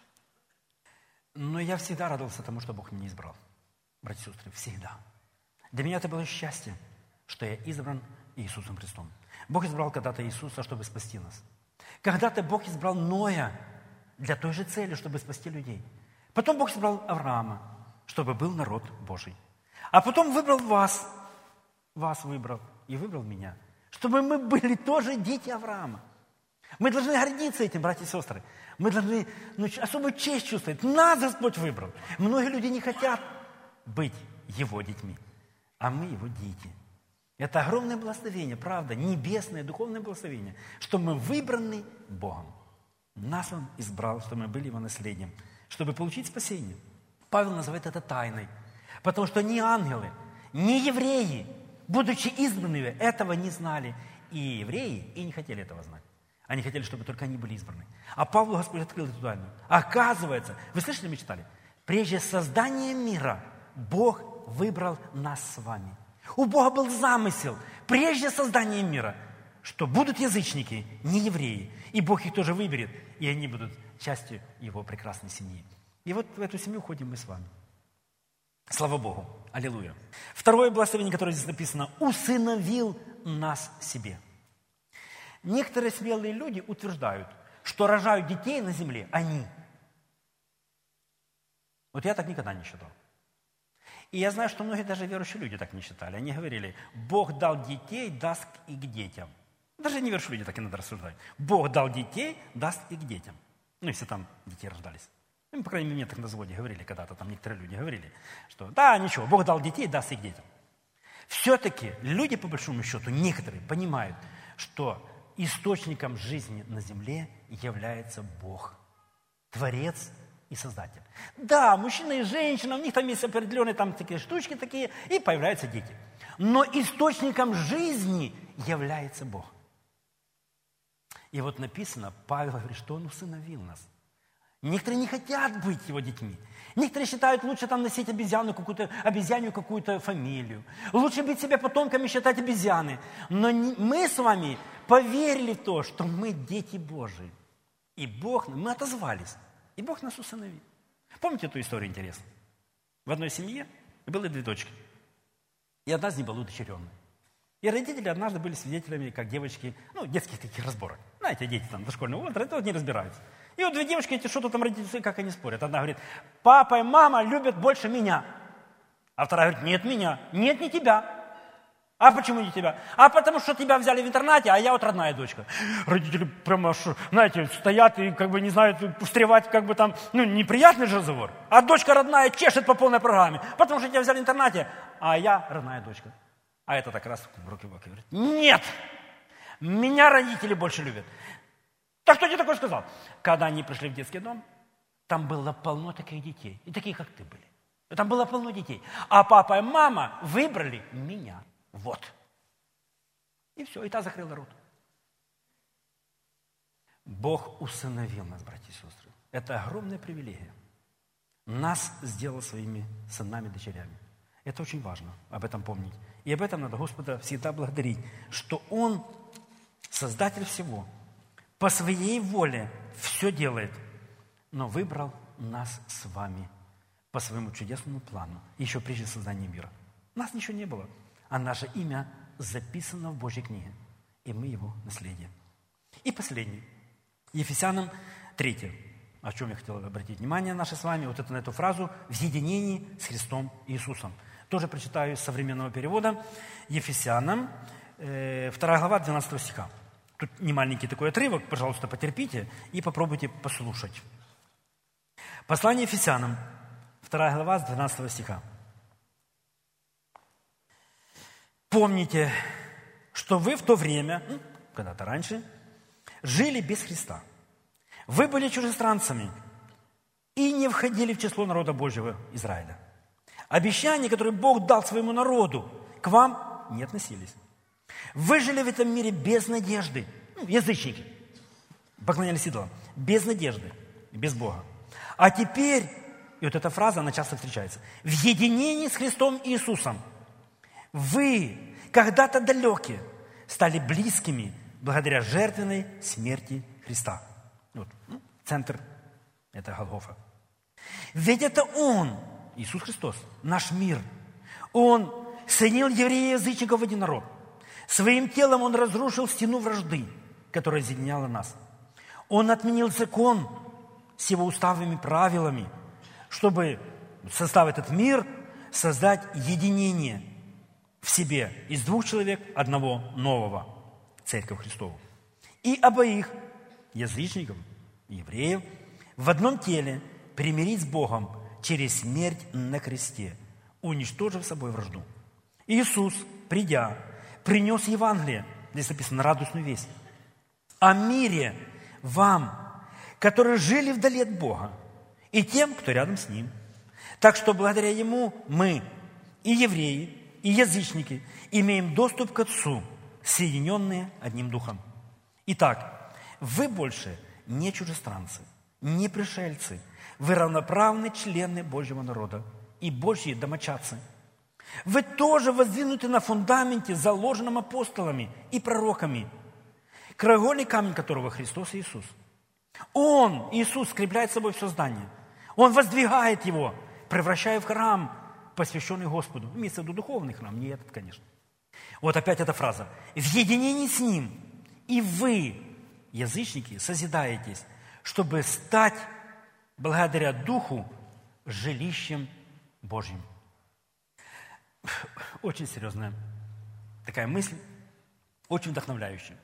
Но я всегда радовался тому, что Бог меня избрал. Братья и сестры, всегда. Для меня это было счастье, что я избран Иисусом Христом. Бог избрал когда-то Иисуса, чтобы спасти нас. Когда-то Бог избрал Ноя для той же цели, чтобы спасти людей. Потом Бог избрал Авраама, чтобы был народ Божий. А потом выбрал вас выбрал и выбрал меня, чтобы мы были тоже дети Авраама. Мы должны гордиться этим, братья и сестры. Мы должны особую честь чувствовать. Нас Господь выбрал. Многие люди не хотят быть Его детьми, а мы Его дети. Это огромное благословение, правда, небесное, духовное благословение, что мы выбраны Богом. Нас Он избрал, чтобы мы были Его наследием, чтобы получить спасение. Павел называет это тайной, потому что ни ангелы, ни евреи, будучи избранными, этого не знали. И евреи и не хотели этого знать. Они хотели, чтобы только они были избраны. А Павлу Господь открыл эту тайну. Оказывается, вы слышали, мы читали? Прежде создания мира Бог выбрал нас с вами. У Бога был замысел, прежде создания мира, что будут язычники, не евреи. И Бог их тоже выберет, и они будут частью Его прекрасной семьи. И вот в эту семью ходим мы с вами. Слава Богу. Аллилуйя. Второе благословение, которое здесь написано, усыновил нас себе. Некоторые смелые люди утверждают, что рожают детей на земле они. Вот я так никогда не считал. И я знаю, что многие даже верующие люди так не считали. Они говорили, Бог дал детей, даст и к детям. Даже неверующие люди так иногда рассуждают. Бог дал детей, даст и к детям. Ну, если там детей рождались. Ну, по крайней мере, мне так на заводе говорили когда-то, там некоторые люди говорили, что да, ничего, Бог дал детей, даст и к детям. Все-таки люди, по большому счету, некоторые понимают, что источником жизни на земле является Бог, Творец и Создатель. Да, мужчина и женщина, у них там есть определенные там такие штучки такие, и появляются дети. Но источником жизни является Бог. И вот написано, Павел говорит, что Он усыновил нас. Некоторые не хотят быть Его детьми. Некоторые считают, лучше там носить обезьянью какую-то фамилию. Лучше быть себе потомками, считать обезьяны. Но мы с вами поверили в то, что мы дети Божии. И Бог, мы отозвались. И Бог нас усыновил. Помните эту историю интересную? В одной семье было 2 дочки. И одна из них была удочеренная. И родители однажды были свидетелями, как девочки, детских таких разборок. Знаете, дети там дошкольного возраста, не разбираются. И вот 2 девочки, эти что-то там родители, как они спорят. Одна говорит, папа и мама любят больше меня. А вторая говорит, нет меня, нет, не тебя. А почему не тебя? А потому что тебя взяли в интернате, а я вот родная дочка. Родители прямо, знаете, стоят и как бы не знают, встревать как бы там, неприятный же разговор. А дочка родная чешет по полной программе, потому что тебя взяли в интернате, а я родная дочка. А это так раз в руки говорит, нет, меня родители больше любят. Так кто тебе такое сказал? Когда они пришли в детский дом, там было полно таких детей, и таких, как ты были. Там было полно детей. А папа и мама выбрали меня. Вот. И все, и та закрыла рот. Бог усыновил нас, братья и сестры. Это огромная привилегия. Нас сделал своими сынами, дочерями. Это очень важно, об этом помнить. И об этом надо Господа всегда благодарить, что Он, Создатель всего, по своей воле все делает, но выбрал нас с вами по своему чудесному плану, еще прежде создания мира. Нас ничего не было, а наше имя записано в Божьей книге, и мы Его наследие. И последний. Ефесянам 3. О чем я хотел обратить внимание наше с вами, на эту фразу «в единении с Христом Иисусом». Тоже прочитаю из современного перевода. Ефесянам, 2 глава, 12 стиха. Тут не маленький такой отрывок, пожалуйста, потерпите и попробуйте послушать. Послание Ефесянам, 2 глава, с 12 стиха. «Помните, что вы в то время, когда-то раньше, жили без Христа. Вы были чужестранцами и не входили в число народа Божьего Израиля. Обещания, которые Бог дал своему народу, к вам не относились. Вы жили в этом мире без надежды. Язычники. Поклонялись идолам. Без надежды. Без Бога. А теперь, и вот эта фраза, она часто встречается, в единении с Христом Иисусом вы, когда-то далекие, стали близкими благодаря жертвенной смерти Христа. Вот, центр – это Голгофа. Ведь это Он, Иисус Христос, наш мир. Он соединил евреев и язычников в один народ. Своим телом Он разрушил стену вражды, которая соединяла нас. Он отменил закон с его уставами, правилами, чтобы, создав этот мир, создать единение в себе из 2 человек, одного нового, Церковь Христову. И обоих, язычников и евреев, в одном теле примирить с Богом через смерть на кресте, уничтожив собой вражду. Иисус, придя, принес Евангелие, здесь написано радостную весть, о мире вам, которые жили вдали от Бога, и тем, кто рядом с Ним. Так что благодаря Ему мы, и евреи, и язычники, имеем доступ к Отцу, соединенные одним Духом. Итак, вы больше не чужестранцы, не пришельцы, вы равноправные члены Божьего народа и Божьи домочадцы. Вы тоже воздвинуты на фундаменте, заложенном апостолами и пророками, краеугольный камень которого Христос Иисус. Он, Иисус, скрепляет собой все здание. Он воздвигает его, превращая в храм, посвященный Господу. Имеется в виду духовный храм, не этот, конечно. Вот опять эта фраза. В единении с Ним и вы, язычники, созидаетесь, чтобы стать, благодаря Духу, жилищем Божьим. очень серьезная такая мысль, очень вдохновляющая.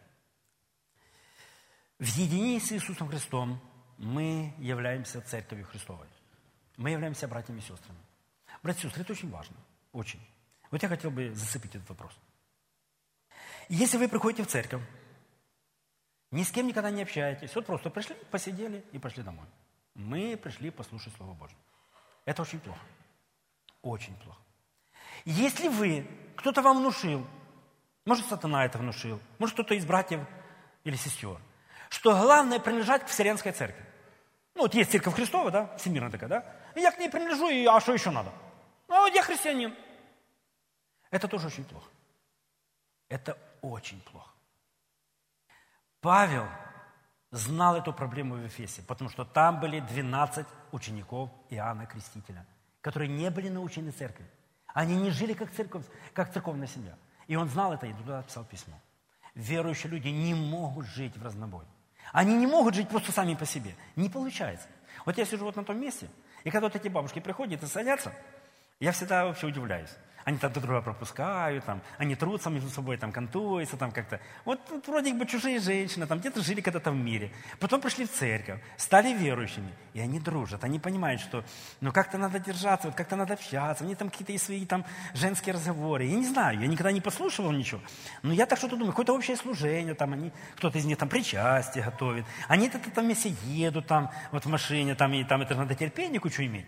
В единении с Иисусом Христом мы являемся Церковью Христовой. Мы являемся братьями и сестрами. Братья и сестры, это очень важно. Очень. Вот я хотел бы зацепить этот вопрос. Если вы приходите в церковь, ни с кем никогда не общаетесь, вот просто пришли, посидели и пошли домой. Мы пришли послушать Слово Божье. Это очень плохо. Очень плохо. Если вы, кто-то вам внушил, может, сатана это внушил, может, кто-то из братьев или сестер, что главное принадлежать к Вселенской церкви. Ну, вот есть Церковь Христова, да, всемирная такая, да, и я к ней принадлежу, а что еще надо? А вот я христианин. Это тоже очень плохо. Это очень плохо. Павел знал эту проблему в Ефесе, потому что там были 12 учеников Иоанна Крестителя, которые не были научены церкви. Они не жили как церковь, как церковная семья. И он знал это и туда писал письмо. Верующие люди не могут жить в разнобой. Они не могут жить просто сами по себе. Не получается. Вот я сижу вот на том месте, и когда вот эти бабушки приходят и садятся, я всегда вообще удивляюсь. Они там друг друга пропускают, там, они трутся между собой, там, кантуются, там как-то. Вот вроде бы чужие женщины, там где-то жили когда-то в мире. Потом пришли в церковь, стали верующими, и они дружат. Они понимают, что ну как-то надо держаться, вот как-то надо общаться. У них там какие-то есть свои там женские разговоры. Я не знаю, я никогда не послушивал ничего. Но я так что-то думаю, какое-то общее служение, там они, кто-то из них там причастие готовит. Они это там вместе едут, там, вот в машине, там, и там это надо терпение кучу иметь.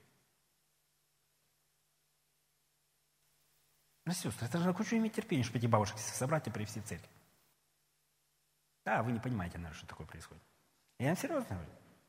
Сестры, это же кучу иметь терпения, чтобы эти бабушек собрать и привести в церковь. Да, вы не понимаете, наверное, что такое происходит. Я вам серьезно говорю.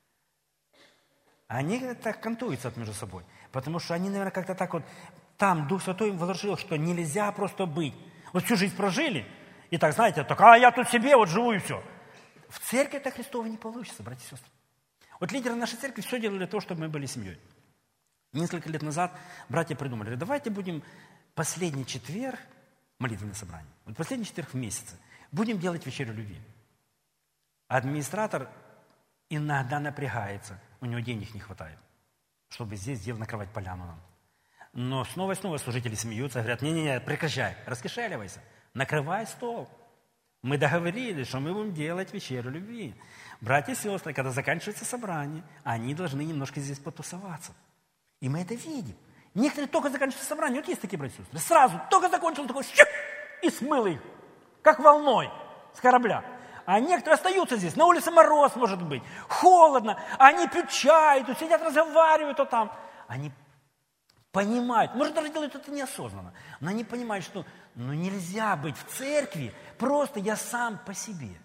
Они так кантуются между собой, потому что они, наверное, как-то так вот, там Дух Святой им вложил, что нельзя просто быть. Вот всю жизнь прожили, и так, знаете, так, я тут себе вот живу и все. В церкви это Христово не получится, братья и сестры. Вот лидеры нашей церкви все делали для того, чтобы мы были семьей. Несколько лет назад братья придумали, давайте будем последний четверг, молитвенное собрание, вот последний четверг в месяце, будем делать вечерю любви. Администратор иногда напрягается, у него денег не хватает, чтобы здесь накрывать поляну нам. Но снова и снова служители смеются, говорят, не-не-не, прекращай, раскошеливайся, накрывай стол. Мы договорились, что мы будем делать вечерю любви. Братья и сестры, когда заканчивается собрание, они должны немножко здесь потусоваться. И мы это видим. Некоторые только заканчивают собрание, вот есть такие братья и сестры, сразу, только закончил, такой, щуп, и смыл их, как волной с корабля. А некоторые остаются здесь, на улице мороз может быть, холодно, они пьют чай, тут сидят, разговаривают, то там. Они понимают, может даже делают это неосознанно, но они понимают, что нельзя быть в церкви, просто я сам по себе.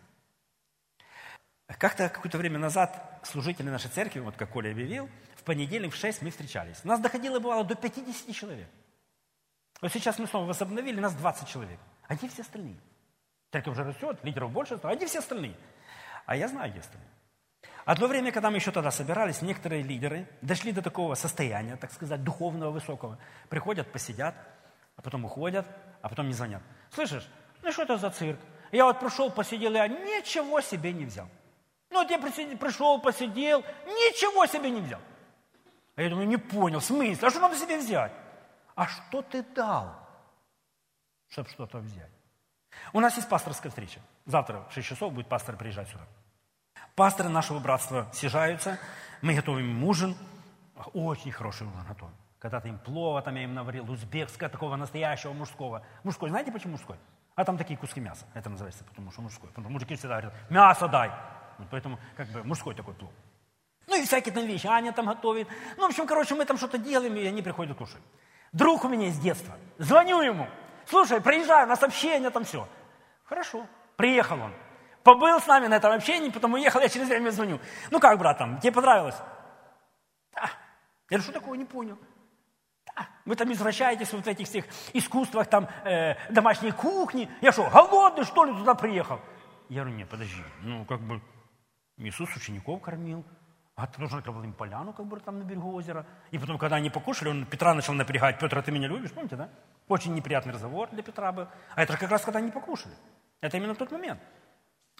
Как-то какое-то время назад служители нашей церкви, вот как Коля объявил, в понедельник в 6 мы встречались. У нас доходило, бывало, до 50 человек. Вот сейчас мы снова возобновили, нас 20 человек. А где все остальные? Церковь уже растет, лидеров больше, а где все остальные? А я знаю, где остальные. Одно время, когда мы еще тогда собирались, некоторые лидеры дошли до такого состояния, так сказать, духовного, высокого. Приходят, посидят, а потом уходят, а потом не звонят. Слышишь, ну что это за цирк? Я вот пришел, посидел, я ничего себе не взял. Ну вот я пришел, посидел, ничего себе не взял. А я думаю, не понял, в смысле? А что надо себе взять? А что ты дал, чтобы что-то взять? У нас есть пасторская встреча. Завтра в 6 часов будет пастор приезжать сюда. Пасторы нашего братства съезжаются, мы готовим им ужин. Очень хороший ужин готовим. Когда-то им плова, там я им наварил, узбекского, такого настоящего мужского. Мужской, знаете почему мужской? А там такие куски мяса. Это называется, потому что мужской. Потому что мужики всегда говорят, мясо дай. Вот поэтому как бы мужской такой плов. Ну и всякие там вещи. Аня там готовит. Ну, в общем, короче, мы там что-то делаем, и они приходят кушать. Друг у меня из детства. Звоню ему. Слушай, приезжаю, у нас общение, там все. Хорошо. Приехал он. Побыл с нами на этом общении, потом уехал, я через время звоню. Ну как, брат, там, тебе понравилось? Да. Я говорю, что такое, не понял. Да. Вы там извращаетесь вот в этих всех искусствах, там, домашней кухни. Я что, голодный, что ли, туда приехал? Я говорю, нет, подожди, ну как бы Иисус учеников кормил. А ты нужно накрывал им поляну, как бы там на берегу озера. И потом, когда они покушали, он Петра начал напрягать. Петр, ты меня любишь? Помните, да? Очень неприятный разговор для Петра был. А это же как раз, когда они покушали. Это именно тот момент.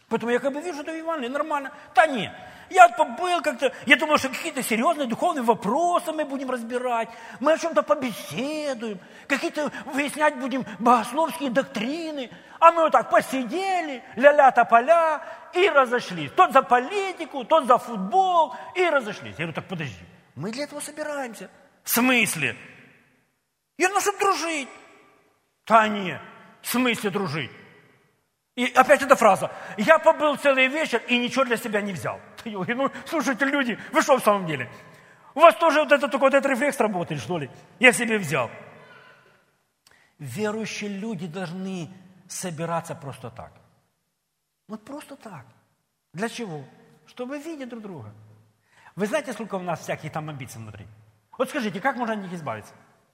Поэтому я как бы вижу это в Евангелии, нормально. Да нет, я побыл как-то, я думал, что какие-то серьезные духовные вопросы мы будем разбирать, мы о чем-то побеседуем, какие-то выяснять будем богословские доктрины, а мы вот так посидели, ля-ля тополя, и разошлись. Тот за политику, тот за футбол, и разошлись. Я говорю, так подожди, мы для этого собираемся. В смысле? Я говорю, чтобы дружить. Да нет, в смысле дружить? И опять эта фраза. Я побыл целый вечер и ничего для себя не взял. Я говорю, ну, слушайте, люди, вы что в самом деле? У вас тоже вот этот рефлекс работает, что ли? Я себе взял. Верующие люди должны собираться просто так. Вот просто так. Для чего? Чтобы видеть друг друга. Вы знаете, сколько у нас всяких там амбиций внутри? Вот скажите, как можно от них избавиться?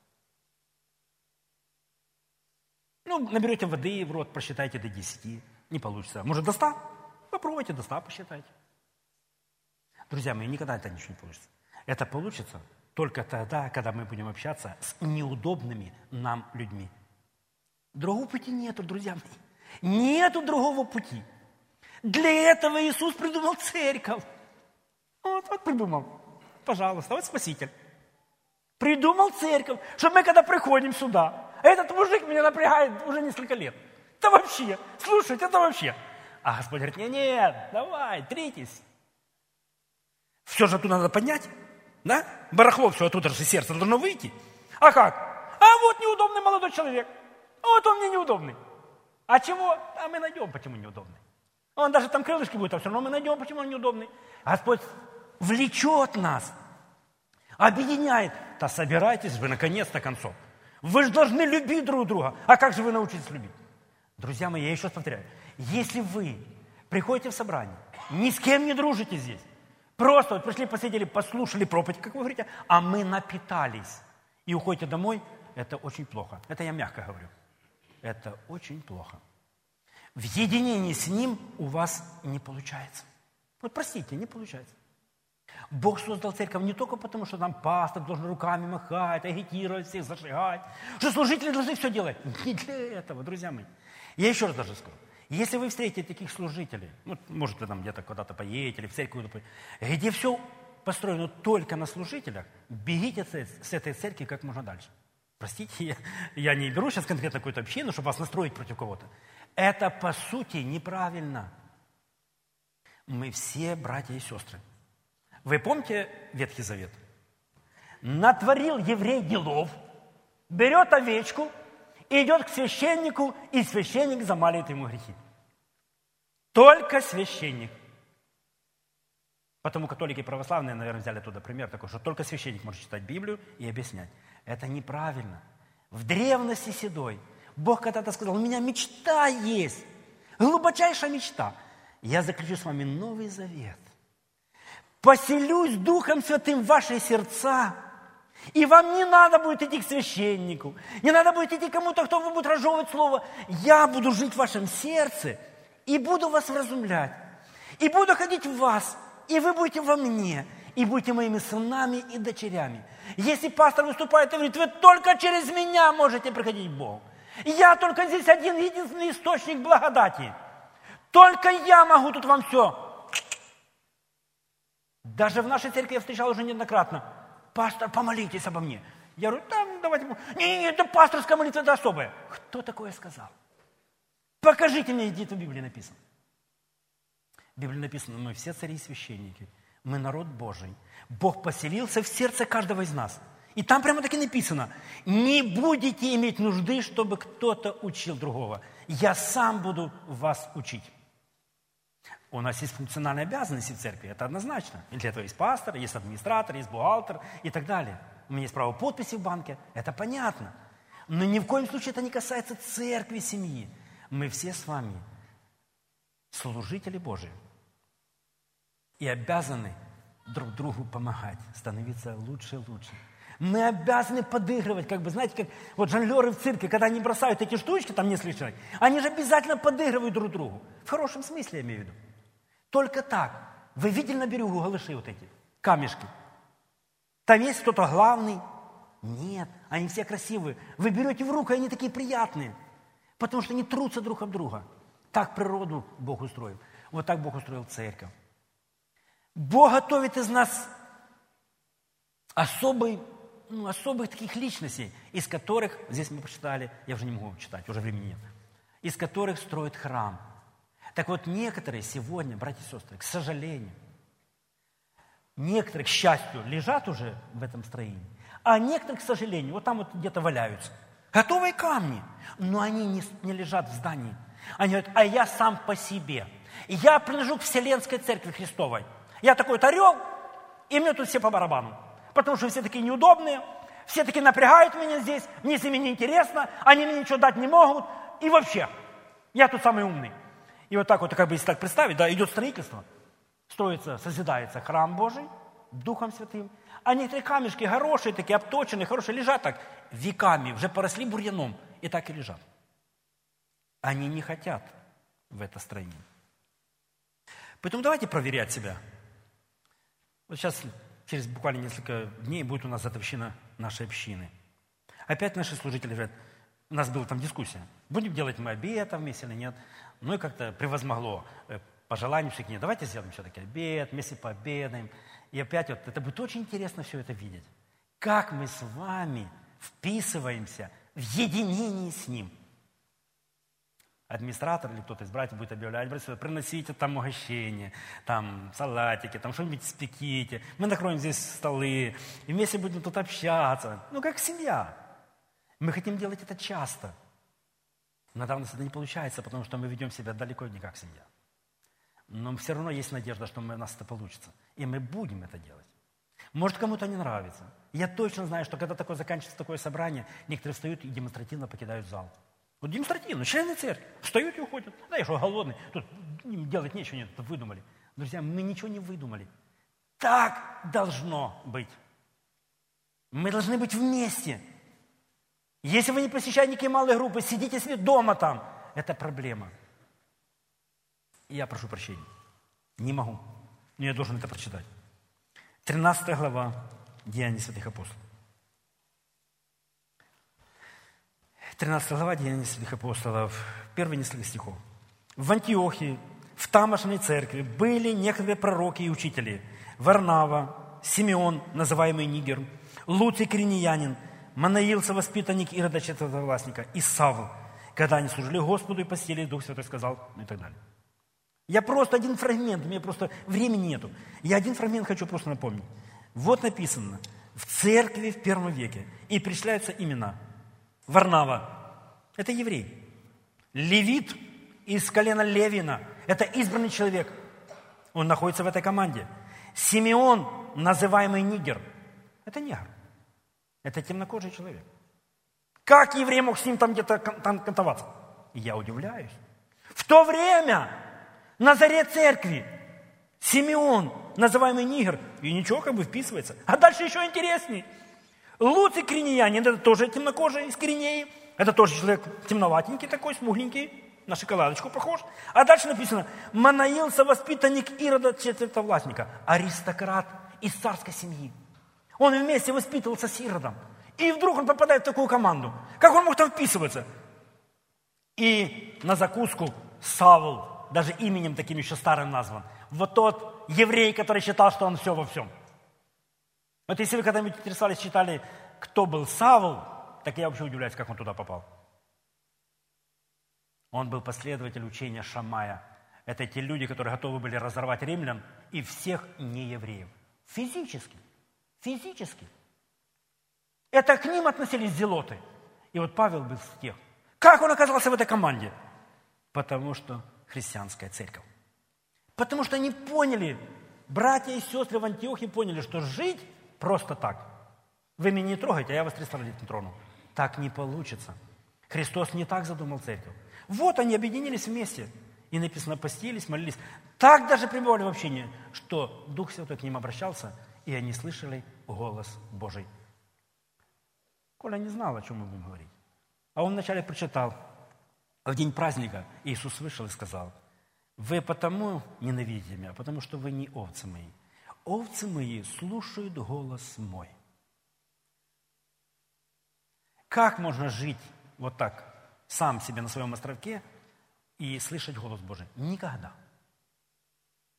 Ну, наберете воды в рот, посчитайте до 10. Не получится. Может, до 100? Попробуйте до 100 посчитать. Друзья мои, никогда это ничего не получится. Это получится только тогда, когда мы будем общаться с неудобными нам людьми. Другого пути нету, друзья мои. Нету другого пути. Для этого Иисус придумал церковь. Вот придумал. Пожалуйста, вот Спаситель. Придумал церковь, чтобы мы, когда приходим сюда, этот мужик меня напрягает уже несколько лет. Это вообще, слушайте, это вообще. А Господь говорит, нет, давай, тритесь. Все же оттуда надо поднять, да? Барахло все оттуда же сердце должно выйти. А как? А вот неудобный молодой человек. Вот он мне неудобный. А чего? А мы найдем, почему неудобный. Он даже там крылышки будет, а все равно мы найдем, почему он неудобный. Господь влечет нас, объединяет. Да собирайтесь вы наконец-то концов. Вы же должны любить друг друга. А как же вы научитесь любить? Друзья мои, я еще раз повторяю. Если вы приходите в собрание, ни с кем не дружите здесь, просто вот пришли, посидели, послушали проповедь, как вы говорите, а мы напитались и уходите домой, это очень плохо. Это я мягко говорю. Это очень плохо. В единении с Ним у вас не получается. Вот простите, не получается. Бог создал церковь не только потому, что там пастор должен руками махать, агитировать всех, зажигать, что служители должны все делать. Не для этого, друзья мои. Я еще раз даже скажу. Если вы встретите таких служителей, ну, может, вы там где-то куда-то поедете, или в церковь, где все построено только на служителях, бегите с этой церкви как можно дальше. Простите, я не беру сейчас конкретно какую-то общину, чтобы вас настроить против кого-то. Это, по сути, неправильно. Мы все братья и сестры. Вы помните Ветхий Завет? Натворил еврей делов, берет овечку, идет к священнику, и священник замаливает ему грехи. Только священник. Потому католики и православные, наверное, взяли оттуда пример такой, что только священник может читать Библию и объяснять. Это неправильно. В древности седой Бог когда-то сказал, у меня мечта есть, глубочайшая мечта. Я заключу с вами Новый Завет. Поселюсь Духом Святым в ваши сердца, и вам не надо будет идти к священнику, не надо будет идти к кому-то, кто вам будет разжевывать слово. Я буду жить в вашем сердце, и буду вас вразумлять, и буду ходить в вас, и вы будете во мне, и будете моими сынами и дочерями. Если пастор выступает и говорит, вы только через меня можете приходить к Богу. Я только здесь один единственный источник благодати. Только я могу тут вам все. Даже в нашей церкви я встречал уже неоднократно. Пастор, помолитесь обо мне. Я говорю, там, давайте. Не, это пасторская молитва, это особая. Кто такое сказал? Покажите мне, где это в Библии написано. В Библии написано, мы все цари и священники. Мы народ Божий. Бог поселился в сердце каждого из нас. И там прямо таки написано, не будете иметь нужды, чтобы кто-то учил другого. Я сам буду вас учить. У нас есть функциональные обязанности в церкви, это однозначно. И для этого есть пастор, есть администратор, есть бухгалтер и так далее. У меня есть право подписи в банке, это понятно. Но ни в коем случае это не касается церкви, семьи. Мы все с вами служители Божии. И обязаны друг другу помогать, становиться лучше и лучше. Мы обязаны подыгрывать, как бы, знаете, как вот жонглеры в цирке, когда они бросают эти штучки, там несколько человек, они же обязательно подыгрывают друг другу. В хорошем смысле, я имею в виду. Только так. Вы видели на берегу галыши вот эти, камешки? Там есть кто-то главный? Нет, они все красивые. Вы берете в руку, и они такие приятные, потому что они трутся друг об друга. Так природу Бог устроил. Вот так Бог устроил церковь. Бог готовит из нас особых таких личностей, из которых, здесь мы прочитали, я уже не могу читать, уже времени нет, из которых строит храм. Так вот, некоторые сегодня, братья и сестры, к сожалению, некоторые, к счастью, лежат уже в этом строении, а некоторые, к сожалению, вот там вот где-то валяются. Готовые камни, но они не лежат в здании. Они говорят, а я сам по себе. Я принадлежу к Вселенской Церкви Христовой. Я такой вот орел, и мне тут все по барабану. Потому что все такие неудобные, все такие напрягают меня здесь, мне с ними неинтересно, они мне ничего дать не могут. И вообще, я тут самый умный. И вот так вот, как бы если так представить, да, идет строительство, строится, созидается храм Божий Духом Святым, а некоторые камешки хорошие, такие обточенные, хорошие, лежат так веками, уже поросли бурьяном, и так и лежат. Они не хотят в это строение. Поэтому давайте проверять себя. Вот сейчас, через буквально несколько дней, будет у нас годовщина нашей общины. Опять наши служители говорят, у нас была там дискуссия, будем делать мы обед вместе или нет. Ну и как-то превозмогло пожелание всех, нет, давайте сделаем все-таки обед, вместе пообедаем. И опять вот это будет очень интересно все это видеть. Как мы с вами вписываемся в единение с Ним. Администратор или кто-то из братьев будет объявлять, братья, приносите там угощение, там салатики, там что-нибудь спеките. Мы накроем здесь столы, и вместе будем тут общаться. Ну, как семья. Мы хотим делать это часто. Иногда у нас это не получается, потому что мы ведем себя далеко не как семья. Но все равно есть надежда, что у нас это получится. И мы будем это делать. Может, кому-то не нравится. Я точно знаю, что когда заканчивается такое собрание, некоторые встают и демонстративно покидают зал. Вот демонстративно, члены церкви встают и уходят. Да, я что, голодный, тут им делать нечего, нет, выдумали. Друзья, мы ничего не выдумали. Так должно быть. Мы должны быть вместе. Если вы не посещаете никакие малые группы, сидите себе дома там. Это проблема. И я прошу прощения. Не могу. Но я должен это прочитать. 13 глава Деяний святых апостолов. 13 глава Деяний святых апостолов. Первые несколько стихов. В Антиохии, в тамошней церкви, были некоторые пророки и учители. Варнава, Симеон, называемый Нигер, Луций Киринеянин, Манаил, совоспитанник Ирода четвертовластника, и Савл. Когда они служили Господу и постились, Дух Святой сказал, ну и так далее. Я просто один фрагмент, у меня просто времени нету. Я один фрагмент хочу просто напомнить. Вот написано, в церкви в первом веке, и перечисляются имена. Варнава, это еврей. Левит из колена Левина, это избранный человек. Он находится в этой команде. Симеон, называемый Нигер, это негр. Это темнокожий человек. Как еврей мог с ним там где-то кантоваться? Я удивляюсь. В то время на заре церкви Симеон, называемый Нигер, и ничего, как бы вписывается. А дальше еще интересней. Луций Киринеянин, это тоже темнокожий из Киринеи. Это тоже человек темноватенький такой, смугленький, на шоколадочку похож. А дальше написано, Манаил, совоспитанник Ирода четвертовластника, аристократ из царской семьи. Он вместе воспитывался с Иродом. И вдруг он попадает в такую команду. Как он мог там вписываться? И на закуску Савл, даже именем таким еще старым назван. Вот тот еврей, который считал, что он все во всем. Вот если вы когда-нибудь интересовались, читали, кто был Савл, так я вообще удивляюсь, как он туда попал. Он был последователь учения Шамая. Это те люди, которые готовы были разорвать римлян и всех неевреев. Физически. Физически. Это к ним относились зелоты. И вот Павел был из тех. Как он оказался в этой команде? Потому что христианская церковь. Потому что они поняли, братья и сестры в Антиохии поняли, что жить просто так. Вы меня не трогаете, а я вас 300 лет не трону. Так не получится. Христос не так задумал церковь. Вот они объединились вместе. И написано, постились, молились. Так даже пребывали в общении, что Дух Святой к ним обращался, и они слышали голос Божий. Коля не знал, о чем мы будем говорить. А он вначале прочитал. В день праздника Иисус вышел и сказал, вы потому ненавидите меня, потому что вы не овцы мои. Овцы мои слушают голос мой. Как можно жить вот так, сам себе на своем островке и слышать голос Божий? Никогда.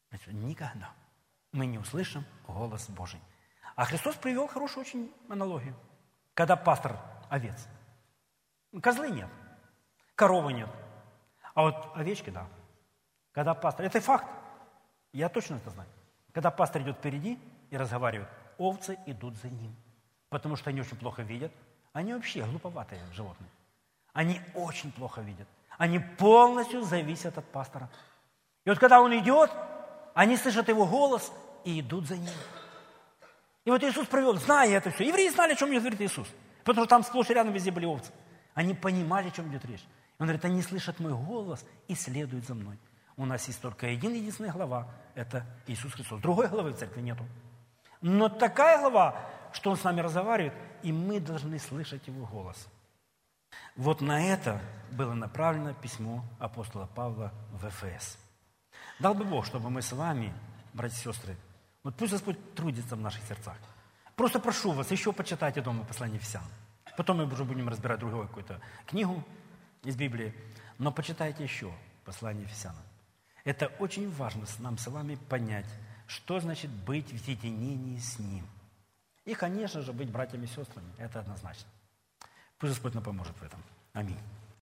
Значит, никогда мы не услышим голос Божий. А Христос привел хорошую очень аналогию. Когда пастор овец. Козлы нет, коровы нет. А вот овечки, да. Когда пастор, это факт, я точно это знаю. Когда пастор идет впереди и разговаривает, овцы идут за ним. Потому что они очень плохо видят. Они вообще глуповатые животные. Они очень плохо видят. Они полностью зависят от пастора. И вот когда он идет, они слышат его голос и идут за ним. И вот Иисус провел, зная это все. Евреи знали, о чем говорит Иисус. Потому что там сплошь и рядом везде были овцы. Они понимали, о чем идет речь. Он говорит, они слышат мой голос и следуют за мной. У нас есть только единственная глава, это Иисус Христос. Другой главы в церкви нету. Но такая глава, что Он с нами разговаривает, и мы должны слышать Его голос. Вот на это было направлено письмо апостола Павла в Эфес. Дал бы Бог, чтобы мы с вами, братья и сестры, вот пусть Господь трудится в наших сердцах. Просто прошу вас, еще почитайте дома послание Ефесян. Потом мы уже будем разбирать другую какую-то книгу из Библии. Но почитайте еще послание Ефесянам. Это очень важно нам с вами понять, что значит быть в единении с Ним. И, конечно же, быть братьями и сестрами. Это однозначно. Пусть Господь нам поможет в этом.